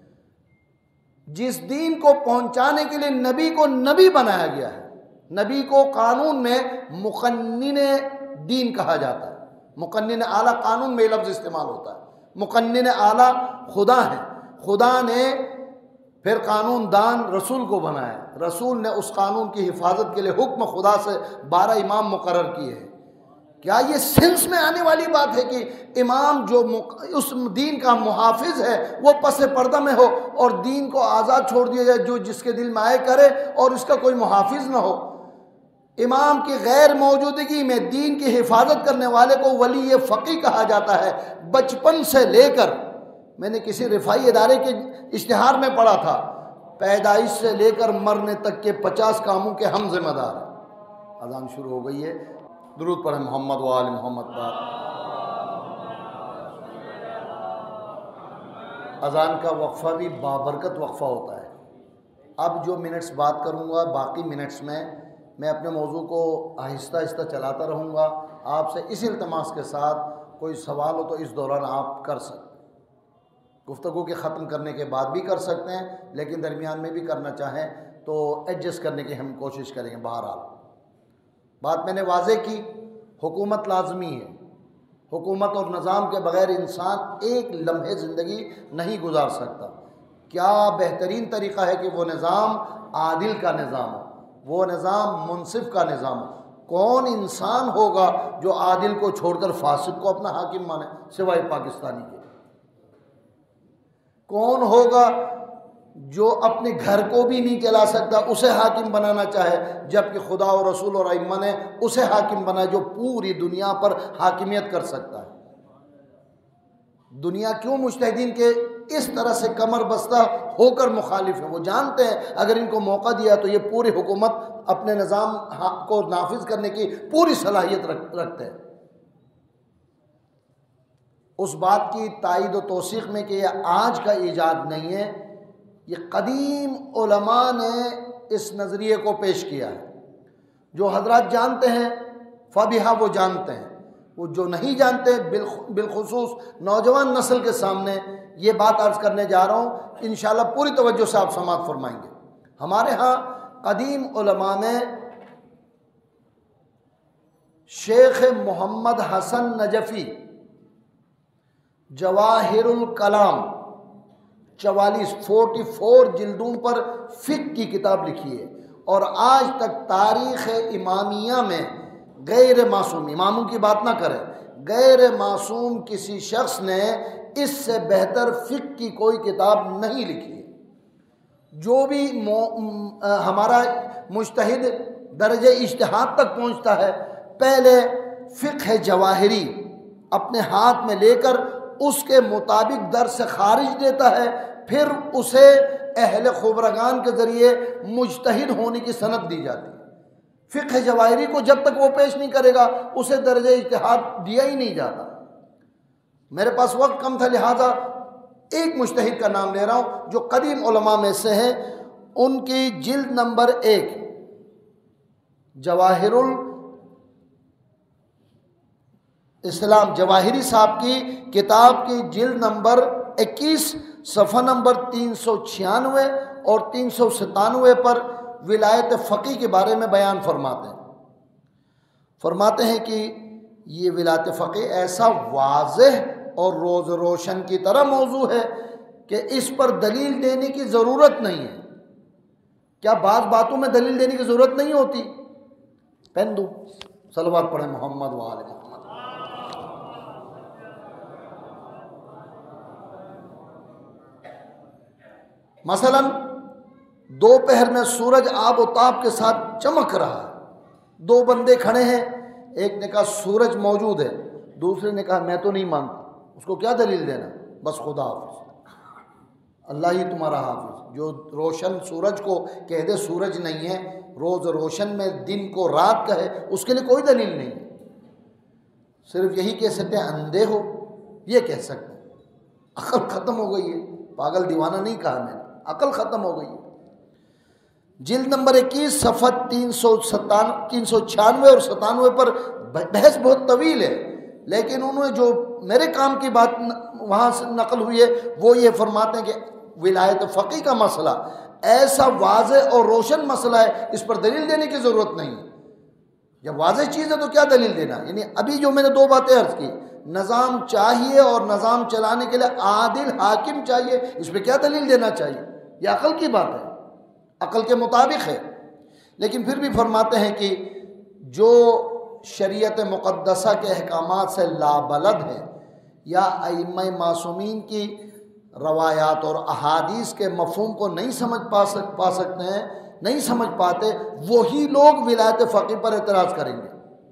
جس دین کو پہنچانے کے لیے نبی کو نبی بنایا گیا ہے، نبی کو قانون میں مقنن دین کہا جاتا ہے. مقنن اعلیٰ قانون میں یہ لفظ استعمال ہوتا ہے. مقنن اعلیٰ خدا ہے. خدا نے پھر قانون دان رسول کو بنایا. رسول نے اس قانون کی حفاظت کے لیے حکم خدا سے بارہ امام مقرر کیے ہیں. کیا یہ سنس میں آنے والی بات ہے کہ امام جو اس دین کا محافظ ہے وہ پس پردہ میں ہو اور دین کو آزاد چھوڑ دیا جائے، جو جس کے دل میں آئے کرے اور اس کا کوئی محافظ نہ ہو؟ امام کی غیر موجودگی میں دین کی حفاظت کرنے والے کو ولی فقی کہا جاتا ہے. بچپن سے لے کر، میں نے کسی رفائی ادارے کے اشتہار میں پڑھا تھا، پیدائش سے لے کر مرنے تک کے پچاس کاموں کے ہم ذمہ دار ہیں. اذان شروع ہو گئی ہے. درود پڑھیں محمد و آل محمد پر. اذان کا وقفہ بھی بابرکت وقفہ ہوتا ہے. اب جو منٹس بات کروں گا، باقی منٹس میں میں اپنے موضوع کو آہستہ آہستہ چلاتا رہوں گا. آپ سے اس التماس کے ساتھ کوئی سوال ہو تو اس دوران آپ کر سکتے ہیں. گفتگو کے ختم کرنے کے بعد بھی کر سکتے ہیں، لیکن درمیان میں بھی کرنا چاہیں تو ایڈجسٹ کرنے کی ہم کوشش کریں گے. بہرحال بات میں نے واضح کی، حکومت لازمی ہے. حکومت اور نظام کے بغیر انسان ایک لمحے زندگی نہیں گزار سکتا. کیا بہترین طریقہ ہے کہ وہ نظام عادل کا نظام ہو، وہ نظام منصف کا نظام ہو. کون انسان ہوگا جو عادل کو چھوڑ کر فاسق کو اپنا حاکم مانے سوائے پاکستانی کے؟ کون ہوگا جو اپنے گھر کو بھی نہیں چلا سکتا اسے حاکم بنانا چاہے، جبکہ خدا اور رسول اور ائمہ نے اسے حاکم بنایا جو پوری دنیا پر حاکمیت کر سکتا ہے؟ دنیا کیوں مجتہدین کے اس طرح سے کمر بستہ ہو کر مخالف ہے؟ وہ جانتے ہیں اگر ان کو موقع دیا تو یہ پوری حکومت اپنے نظام کو نافذ کرنے کی پوری صلاحیت رکھتے ہیں. اس بات کی تائید و توثیق میں کہ یہ آج کا ایجاد نہیں ہے، یہ قدیم علماء نے اس نظریے کو پیش کیا ہے. جو حضرات جانتے ہیں فبہا وہ جانتے ہیں، وہ جو نہیں جانتے بالخصوص نوجوان نسل کے سامنے یہ بات عرض کرنے جا رہا ہوں، انشاءاللہ پوری توجہ سے آپ سماعت فرمائیں گے. ہمارے ہاں قدیم علماء میں شیخ محمد حسن نجفی جواہر الکلام چوالیس فورٹی فور جلدوں پر فقہ کی کتاب لکھی ہے، اور آج تک تاریخ امامیہ میں غیر معصوم، اماموں کی بات نہ کریں، غیر معصوم کسی شخص نے اس سے بہتر فقہ کی کوئی کتاب نہیں لکھی ہے. جو بھی ہمارا مجتہد درجہ اجتہاد تک پہنچتا ہے، پہلے فقہ جواہری اپنے ہاتھ میں لے کر اس کے مطابق در سے خارج دیتا ہے، پھر اسے اہل خبرگان کے ذریعے مجتہد ہونے کی سند دی جاتی ہے. فقہ جواہری کو جب تک وہ پیش نہیں کرے گا اسے درجہ اجتہاد دیا ہی نہیں جاتا. میرے پاس وقت کم تھا لہٰذا ایک مجتہد کا نام لے رہا ہوں جو قدیم علماء میں سے ہیں. ان کی جلد نمبر ایک جواہر الاسلام جواہری صاحب کی کتاب کی جلد نمبر اکیس صفحہ نمبر تین سو چھیانوے اور تین سو ستانوے پر ولایت فقی کے بارے میں بیان فرماتے ہیں فرماتے ہیں کہ یہ ولایت فقی ایسا واضح اور روز روشن کی طرح موضوع ہے کہ اس پر دلیل دینے کی ضرورت نہیں ہے۔ کیا بعض باتوں میں دلیل دینے کی ضرورت نہیں ہوتی؟ پہن دو، صلوات پڑھیں محمد و آل محمد۔ مثلا دوپہر میں سورج آب و تاب کے ساتھ چمک رہا ہے، دو بندے کھڑے ہیں، ایک نے کہا سورج موجود ہے، دوسرے نے کہا میں تو نہیں مانتا۔ اس کو کیا دلیل دینا؟ بس خدا حافظ، اللہ ہی تمہارا حافظ۔ جو روشن سورج کو کہہ دے سورج نہیں ہے، روز روشن میں دن کو رات کہے، اس کے لیے کوئی دلیل نہیں ہے۔ صرف یہی کہہ سکتے ہیں اندھے ہو، یہ کہہ سکتے ہیں۔ عقل ختم ہو گئی ہے، پاگل دیوانہ نہیں کہا میں نے، عقل ختم ہو گئی ہے۔ جلد نمبر اکیس صفحہ تین سو ستان تین سو چھیانوے اور ستانوے پر بحث بہت طویل ہے، لیکن انہوں نے جو میرے کام کی بات وہاں سے نقل ہوئی ہے وہ یہ فرماتے ہیں کہ ولایت فقی کا مسئلہ ایسا واضح اور روشن مسئلہ ہے، اس پر دلیل دینے کی ضرورت نہیں ہے۔ جب واضح چیز ہے تو کیا دلیل دینا؟ یعنی ابھی جو میں نے دو باتیں عرض کی، نظام چاہیے اور نظام چلانے کے لیے عادل حاکم چاہیے، اس پہ کیا دلیل دینا چاہیے؟ یہ عقل کی بات ہے، عقل کے مطابق ہے۔ لیکن پھر بھی فرماتے ہیں کہ جو شریعت مقدسہ کے احکامات سے لابلد ہے یا ائمہ معصومین کی روایات اور احادیث کے مفہوم کو نہیں سمجھ پا سک پا سکتے ہیں نہیں سمجھ پاتے، وہی لوگ ولایت فقی پر اعتراض کریں گے۔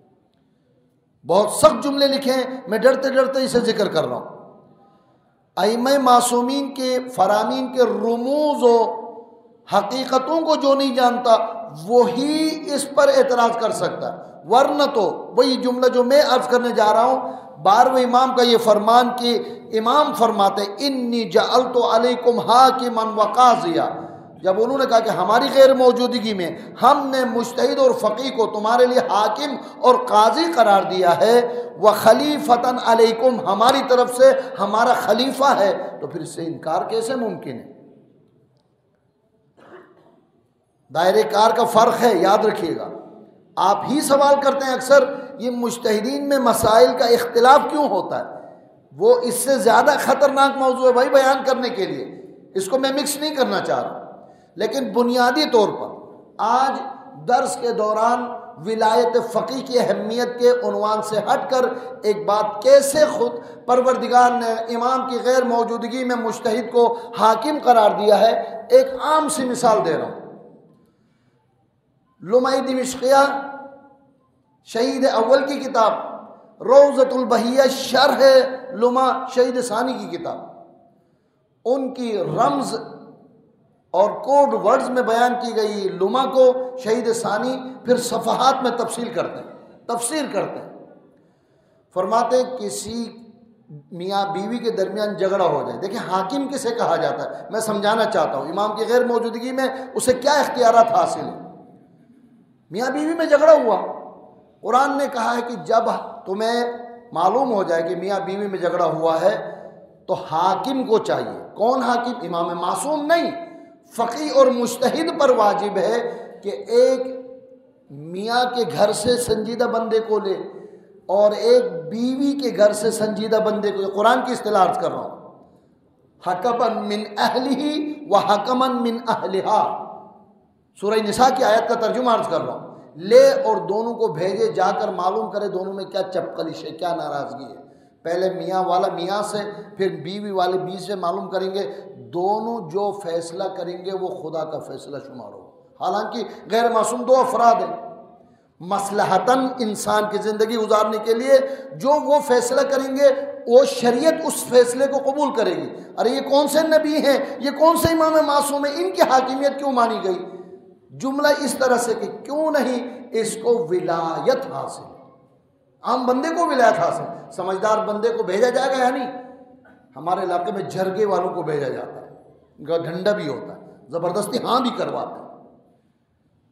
بہت سخت جملے لکھے ہیں، میں ڈرتے ڈرتے اسے ذکر کر رہا ہوں۔ ائمہ معصومین کے فرامین کے رموز و حقیقتوں کو جو نہیں جانتا وہی اس پر اعتراض کر سکتا ہے، ورنہ تو وہی جملہ جو میں عرض کرنے جا رہا ہوں، بارہویں امام کا یہ فرمان کہ امام فرماتے انی جعلت علیکم حاکما وقاضیا، جب انہوں نے کہا کہ ہماری غیر موجودگی میں ہم نے مجتہد اور فقیہ کو تمہارے لیے حاکم اور قاضی قرار دیا ہے، وخلیفتن علیکم، ہماری طرف سے ہمارا خلیفہ ہے، تو پھر اس سے انکار کیسے ممکن ہے؟ دائرے کار کا فرق ہے، یاد رکھیے گا۔ آپ ہی سوال کرتے ہیں اکثر یہ مجتہدین میں مسائل کا اختلاف کیوں ہوتا ہے؟ وہ اس سے زیادہ خطرناک موضوع ہے بھائی بیان کرنے کے لیے، اس کو میں مکس نہیں کرنا چاہ رہا، لیکن بنیادی طور پر آج درس کے دوران ولایت فقی کی اہمیت کے عنوان سے ہٹ کر ایک بات کیسے خود پروردگار نے امام کی غیر موجودگی میں مجتہد کو حاکم قرار دیا ہے، ایک عام سی مثال دے رہا ہوں۔ لمعی دمشقیہ شہید اول کی کتاب، روضۃ البہیہ شرح لمع شہید ثانی کی کتاب، ان کی رمز اور کوڈ ورڈز میں بیان کی گئی لمع کو شہید ثانی پھر صفحات میں تفصیل کرتے ہیں تفسیر کرتے ہیں فرماتے ہیں کسی میاں بیوی کے درمیان جھگڑا ہو جائے، دیکھیں حاکم کسے کہا جاتا ہے، میں سمجھانا چاہتا ہوں امام کی غیر موجودگی میں اسے کیا اختیارات حاصل ہیں۔ میاں بیوی میں جھگڑا ہوا، قرآن نے کہا ہے کہ جب تمہیں معلوم ہو جائے کہ میاں بیوی میں جھگڑا ہوا ہے تو حاکم کو چاہیے، کون حاکم؟ امام معصوم نہیں، فقی اور مجتہد پر واجب ہے کہ ایک میاں کے گھر سے سنجیدہ بندے کو لے اور ایک بیوی کے گھر سے سنجیدہ بندے کو، قرآن کی اصطلاح کر رہا ہوں، حکمن من اہلہ و حکمن من اہلہا، سورہ نساء کی آیت کا ترجمہ عرض کر رہا ہوں، لے اور دونوں کو بھیجے، جا کر معلوم کرے دونوں میں کیا چپکلش ہے، کیا ناراضگی ہے۔ پہلے میاں والا میاں سے، پھر بیوی والے بیوی سے معلوم کریں گے، دونوں جو فیصلہ کریں گے وہ خدا کا فیصلہ شمار ہو۔ حالانکہ غیر معصوم دو افراد ہیں، مصلحتاً انسان کی زندگی گزارنے کے لیے جو وہ فیصلہ کریں گے وہ شریعت اس فیصلے کو قبول کرے گی۔ ارے یہ کون سے نبی ہیں، یہ کون سے امام معصوم ہیں، ان کی حاکمیت کیوں مانی گئی؟ جملہ اس طرح سے کہ کیوں نہیں اس کو ولایت حاصل، عام بندے کو ولایت حاصل، سمجھدار بندے کو بھیجا جائے گا یا نہیں؟ ہمارے علاقے میں جھرگے والوں کو بھیجا جاتا ہے، ان کا ڈھنڈا بھی ہوتا ہے، زبردستی ہاں بھی کرواتے ہیں،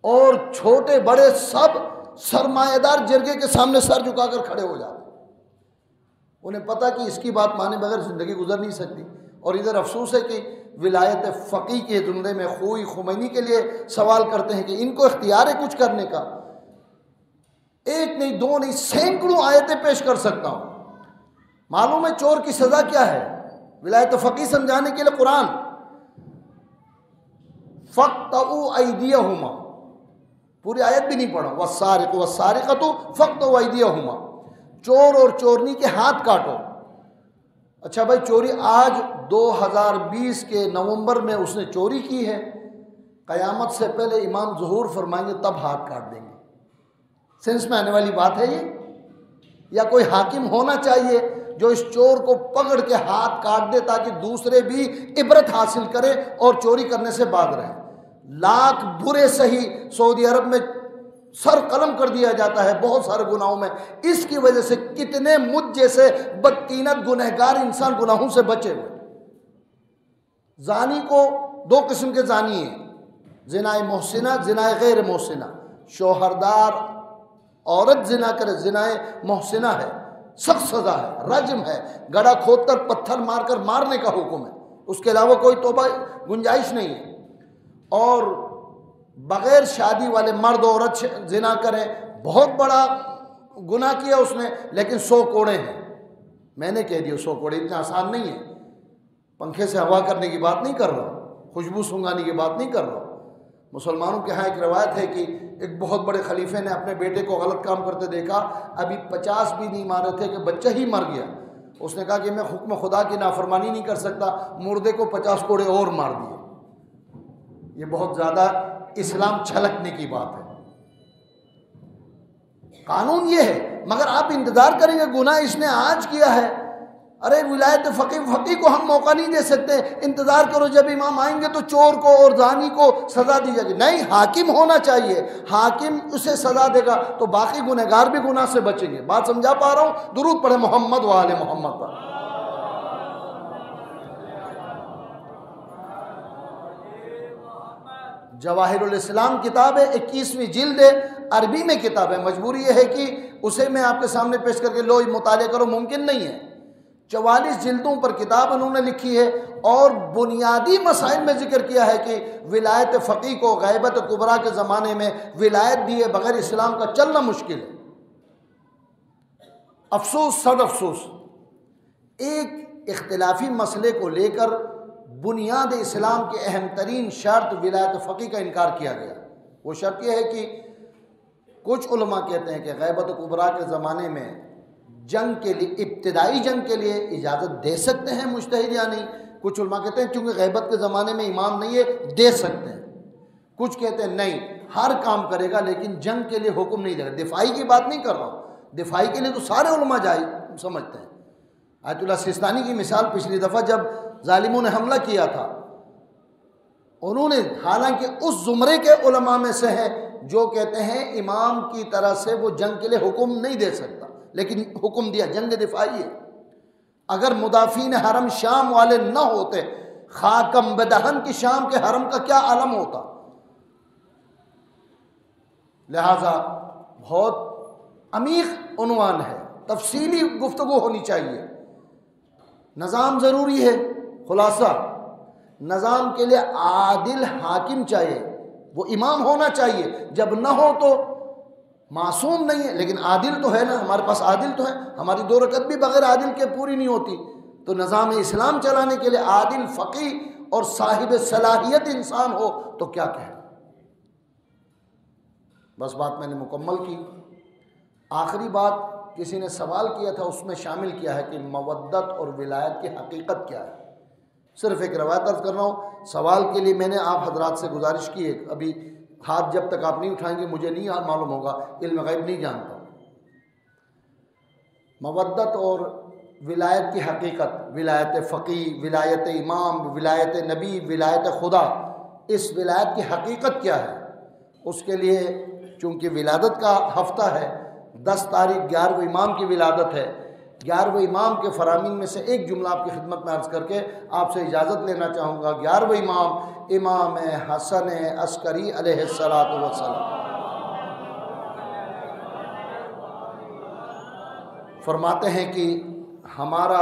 اور چھوٹے بڑے سب سرمایہ دار جرگے کے سامنے سر جھکا کر کھڑے ہو جاتے، انہیں پتہ کہ اس کی بات مانے بغیر زندگی گزر نہیں سکتی۔ اور ادھر افسوس ہے کہ ولایت فقی کے زمرے میں خوئی خمینی کے لیے سوال کرتے ہیں کہ ان کو اختیار ہے کچھ کرنے کا۔ ایک نہیں دو نہیں سینکڑوں آیتیں پیش کر سکتا ہوں۔ معلوم ہے چور کی سزا کیا ہے؟ ولایت فقی سمجھانے کے لیے قرآن، فَاقْطَعُوا أَيْدِيَهُمَا، پوری آیت بھی نہیں پڑھا، وَالسَّارِقُ وَالسَّارِقَةُ فَاقْطَعُوا أَيْدِيَهُمَا، چور اور چورنی کے ہاتھ کاٹو۔ اچھا بھائی چوری آج دو ہزار بیس کے نومبر میں اس نے چوری کی ہے، قیامت سے پہلے امام ظہور فرمائیں گے تب ہاتھ کاٹ دیں گے۔ سینس میں آنے والی بات ہے یہ؟ یا کوئی حاکم ہونا چاہیے جو اس چور کو پکڑ کے ہاتھ کاٹ دے تاکہ دوسرے بھی عبرت حاصل کرے اور چوری کرنے سے باز رہے۔ لاکھ برے صحیح سعودی عرب میں سر قلم کر دیا جاتا ہے بہت سارے گناہوں میں، اس کی وجہ سے کتنے مجھ جیسے بدتینت گنہگار انسان گناہوں سے بچے ہوئے۔ زانی کو دو قسم کے زانی ہیں، زنا محسنہ، زنا غیر محسنہ۔ شوہردار عورت زنا کرے، زنا محسنہ ہے، سخت سزا ہے، رجم ہے، گڑھا کھود کر پتھر مار کر مارنے کا حکم ہے، اس کے علاوہ کوئی توبہ گنجائش نہیں ہے۔ اور بغیر شادی والے مرد عورت زنا کریں، بہت بڑا گناہ کیا اس نے، لیکن سو کوڑے ہیں۔ میں نے کہہ دیا سو کوڑے اتنا آسان نہیں ہے، پنکھے سے ہوا کرنے کی بات نہیں کر رہا ہوں، خوشبو سنگانے کی بات نہیں کر رہا ہوں۔ مسلمانوں کے ہاں ایک روایت ہے کہ ایک بہت بڑے خلیفے نے اپنے بیٹے کو غلط کام کرتے دیکھا، ابھی پچاس بھی نہیں مارے تھے کہ بچہ ہی مر گیا۔ اس نے کہا کہ میں حکم خدا کی نافرمانی نہیں کر سکتا، مردے کو پچاس کوڑے اور مار دیے۔ یہ بہت زیادہ اسلام چھلکنے کی بات ہے۔ قانون یہ ہے، مگر آپ انتظار کریں گے گناہ اس نے آج کیا ہے، ارے ولایت فقی فقی کو ہم موقع نہیں دے سکتے، انتظار کرو جب امام آئیں گے تو چور کو اور زانی کو سزا دی جائے گی۔ نہیں، حاکم ہونا چاہیے، حاکم اسے سزا دے گا تو باقی گنہگار بھی گناہ سے بچیں گے۔ بات سمجھا پا رہا ہوں؟ درود پڑھے محمد و آل محمد پر۔ جواہر الاسلام کتاب ہے، اکیسویں جلد ہے، عربی میں کتاب ہے، مجبوری یہ ہے کہ اسے میں آپ کے سامنے پیش کر کے لو مطالعہ کرو، ممکن نہیں ہے۔ چوالیس جلدوں پر کتاب انہوں نے لکھی ہے، اور بنیادی مسائل میں ذکر کیا ہے کہ ولایت فقی کو غیبت کبریٰ کے زمانے میں ولایت دیے بغیر اسلام کا چلنا مشکل ہے۔ افسوس صد افسوس، ایک اختلافی مسئلے کو لے کر بنیاد اسلام کے اہم ترین شرط ولایت فقی کا انکار کیا گیا۔ وہ شرط یہ ہے کہ کچھ علماء کہتے ہیں کہ غیبت کبریٰ کے زمانے میں جنگ کے لیے، ابتدائی جنگ کے لیے اجازت دے سکتے ہیں مجتہد یا نہیں۔ کچھ علماء کہتے ہیں چونکہ غیبت کے زمانے میں امام نہیں ہے دے سکتے ہیں۔ کچھ کہتے ہیں نہیں، ہر کام کرے گا لیکن جنگ کے لیے حکم نہیں دے گا۔ دفاعی کی بات نہیں کر رہا ہوں، دفاعی کے لیے تو سارے علماء جائز سمجھتے ہیں۔ آیت اللہ سیستانی کی مثال پچھلی دفعہ جب ظالموں نے حملہ کیا تھا، انہوں نے حالانکہ اس زمرے کے علماء میں سے ہیں جو کہتے ہیں امام کی طرح سے وہ جنگ کے لیے حکم نہیں دے سکتا، لیکن حکم دیا، جنگ دفاعی ہے۔ اگر مدافعین حرم شام والے نہ ہوتے، خاکم بدہن کی شام کے حرم کا کیا عالم ہوتا۔ لہذا بہت عمیق عنوان ہے، تفصیلی گفتگو ہونی چاہیے۔ نظام ضروری ہے، خلاصہ نظام کے لیے عادل حاکم چاہیے، وہ امام ہونا چاہیے، جب نہ ہو تو معصوم نہیں ہے لیکن عادل تو ہے نا، ہمارے پاس عادل تو ہے، ہماری دو رکعت بھی بغیر عادل کے پوری نہیں ہوتی۔ تو نظام اسلام چلانے کے لیے عادل فقی اور صاحب صلاحیت انسان ہو تو کیا کہنا۔ بس بات میں نے مکمل کی۔ آخری بات کسی نے سوال کیا تھا، اس میں شامل کیا ہے کہ مودت اور ولایت کی حقیقت کیا ہے۔ صرف ایک روایت عرض کر رہا ہوں، سوال کے لیے میں نے آپ حضرات سے گزارش کی ہے، ابھی ہاتھ جب تک آپ نہیں اٹھائیں گے مجھے نہیں معلوم ہوگا، علم غیب نہیں جانتا۔ مودت اور ولایت کی حقیقت، ولایت فقی، ولایت امام، ولایت نبی، ولایت خدا، اس ولایت کی حقیقت کیا ہے؟ اس کے لیے چونکہ ولادت کا ہفتہ ہے، دس تاریخ گیارہویں امام کی ولادت ہے، گیارہویں امام کے فرامین میں سے ایک جملہ آپ کی خدمت میں عرض کر کے آپ سے اجازت لینا چاہوں گا۔ گیارہویں امام امام حسن عسکری علیہ الصلوۃ والسلام فرماتے ہیں کہ ہمارا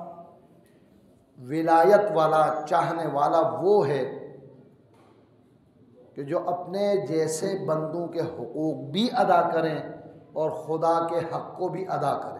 ولایت والا چاہنے والا وہ ہے کہ جو اپنے جیسے بندوں کے حقوق بھی ادا کریں اور خدا کے حق کو بھی ادا کریں۔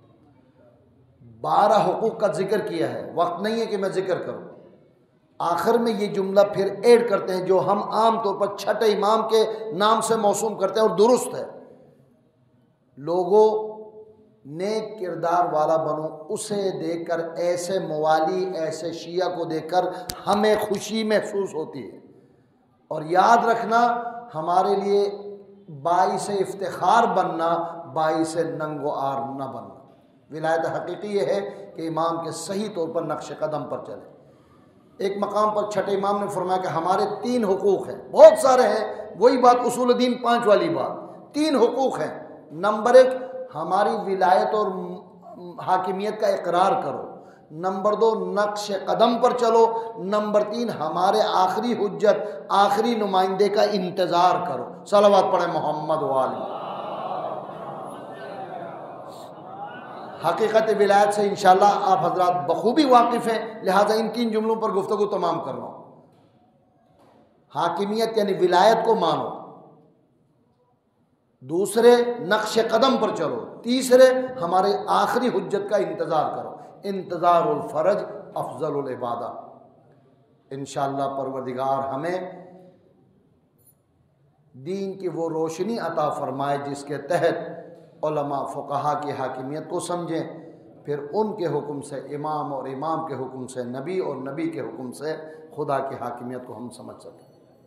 بارہ حقوق کا ذکر کیا ہے، وقت نہیں ہے کہ میں ذکر کروں۔ آخر میں یہ جملہ پھر ایڈ کرتے ہیں جو ہم عام طور پر چھٹے امام کے نام سے موسوم کرتے ہیں اور درست ہے، لوگوں نیک کردار والا بنو، اسے دیکھ کر ایسے موالی ایسے شیعہ کو دیکھ کر ہمیں خوشی محسوس ہوتی ہے، اور یاد رکھنا ہمارے لیے باعث افتخار بننا باعث ننگ و آر نہ بننا۔ ولایت حقیقی یہ ہے کہ امام کے صحیح طور پر نقش قدم پر چلے۔ ایک مقام پر چھٹے امام نے فرمایا کہ ہمارے تین حقوق ہیں، بہت سارے ہیں، وہی بات اصول دین پانچ والی بات، تین حقوق ہیں۔ نمبر ایک، ہماری ولایت اور حاکمیت کا اقرار کرو۔ نمبر دو، نقش قدم پر چلو۔ نمبر تین، ہمارے آخری حجت آخری نمائندے کا انتظار کرو۔ صلوات پڑھیں محمد والی۔ حقیقت ولایت سے انشاءاللہ آپ حضرات بخوبی واقف ہیں، لہٰذا ان تین جملوں پر گفتگو تمام کر رہا ہوں۔ حاکمیت یعنی ولایت کو مانو، دوسرے نقش قدم پر چلو، تیسرے ہمارے آخری حجت کا انتظار کرو۔ انتظار الفرج افضل العبادہ۔ انشاءاللہ پروردگار ہمیں دین کی وہ روشنی عطا فرمائے جس کے تحت علماء فقہا کی حاکمیت کو سمجھیں، پھر ان کے حکم سے امام اور امام کے حکم سے نبی اور نبی کے حکم سے خدا کی حاکمیت کو ہم سمجھ سکیں۔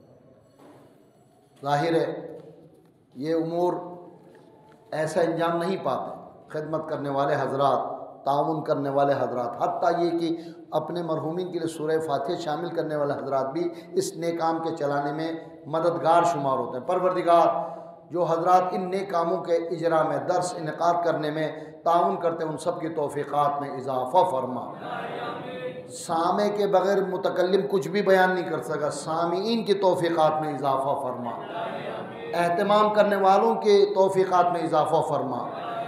ظاہر ہے یہ امور ایسا انجام نہیں پاتے، خدمت کرنے والے حضرات، تعاون کرنے والے حضرات، حتیٰ یہ کہ اپنے مرحومین کے لیے سورہ فاتحہ شامل کرنے والے حضرات بھی اس نیک کام کے چلانے میں مددگار شمار ہوتے ہیں۔ پروردگار جو حضرات ان نیک کاموں کے اجرا میں درس انعقاد کرنے میں تعاون کرتے ہیں ان سب کی توفیقات میں اضافہ فرما۔ سامع کے بغیر متکلم کچھ بھی بیان نہیں کر سکا، سامعین کی توفیقات میں اضافہ فرما، اہتمام کرنے والوں کے توفیقات میں اضافہ فرما،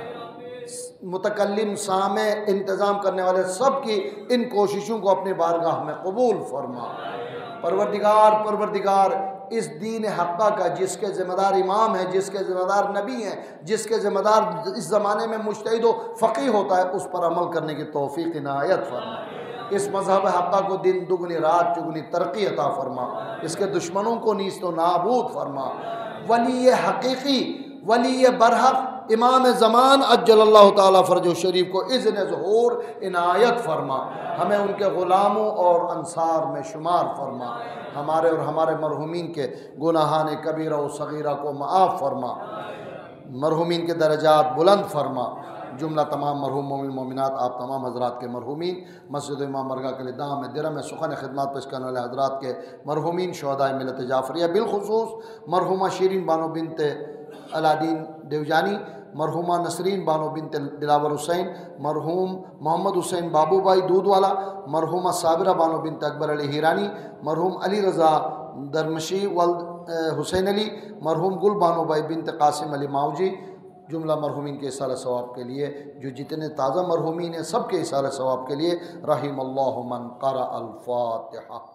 متکلم سامع انتظام کرنے والے سب کی ان کوششوں کو اپنے بارگاہ میں قبول فرما۔ پروردگار پروردگار اس دین حقہ کا جس کے ذمہ دار امام ہیں، جس کے ذمہ دار نبی ہیں، جس کے ذمہ دار اس زمانے میں مجتہد و فقیہ ہوتا ہے، اس پر عمل کرنے کی توفیق عنایت فرما۔ اس مذہب حقہ کو دن دگنی رات چگنی ترقی عطا فرما، اس کے دشمنوں کو نیست و نابود فرما۔ ولی حقیقی ولی برحق امام زمان عجل اللہ تعالیٰ فرج و شریف کو اذن ظہور عنایت فرما، ہمیں ان کے غلاموں اور انصار میں شمار فرما، ہمارے اور ہمارے مرحومین کے گناہان کبیرہ و صغیرہ کو معاف فرما، مرحومین کے درجات بلند فرما۔ جملہ تمام مرحوم مومن مومنات، آپ تمام حضرات کے مرحومین، مسجد امام مرگاہ کے لیے دام درم سخن خدمات پیش کرنے والے حضرات کے مرحومین شہدائے ملت جعفریہ، بالخصوص مرحومہ شیرین بانو بنت علادین دیوجانی، مرحومہ نسرین بانو بنت دلاور حسین، مرحوم محمد حسین بابو بھائی دودھ والا، مرحومہ صابرہ بانو بنت اکبر علی ہیرانی، مرحوم علی رضا درمشی ولد حسین علی، مرحوم گل بانو بھائی بنت قاسم علی ماؤجی، جملہ مرحومین کے اصالہ ثواب کے لیے، جو جتنے تازہ مرحومین ہیں سب کے اصالہ ثواب کے لیے، رحم اللہ من قرأ الفاتحہ۔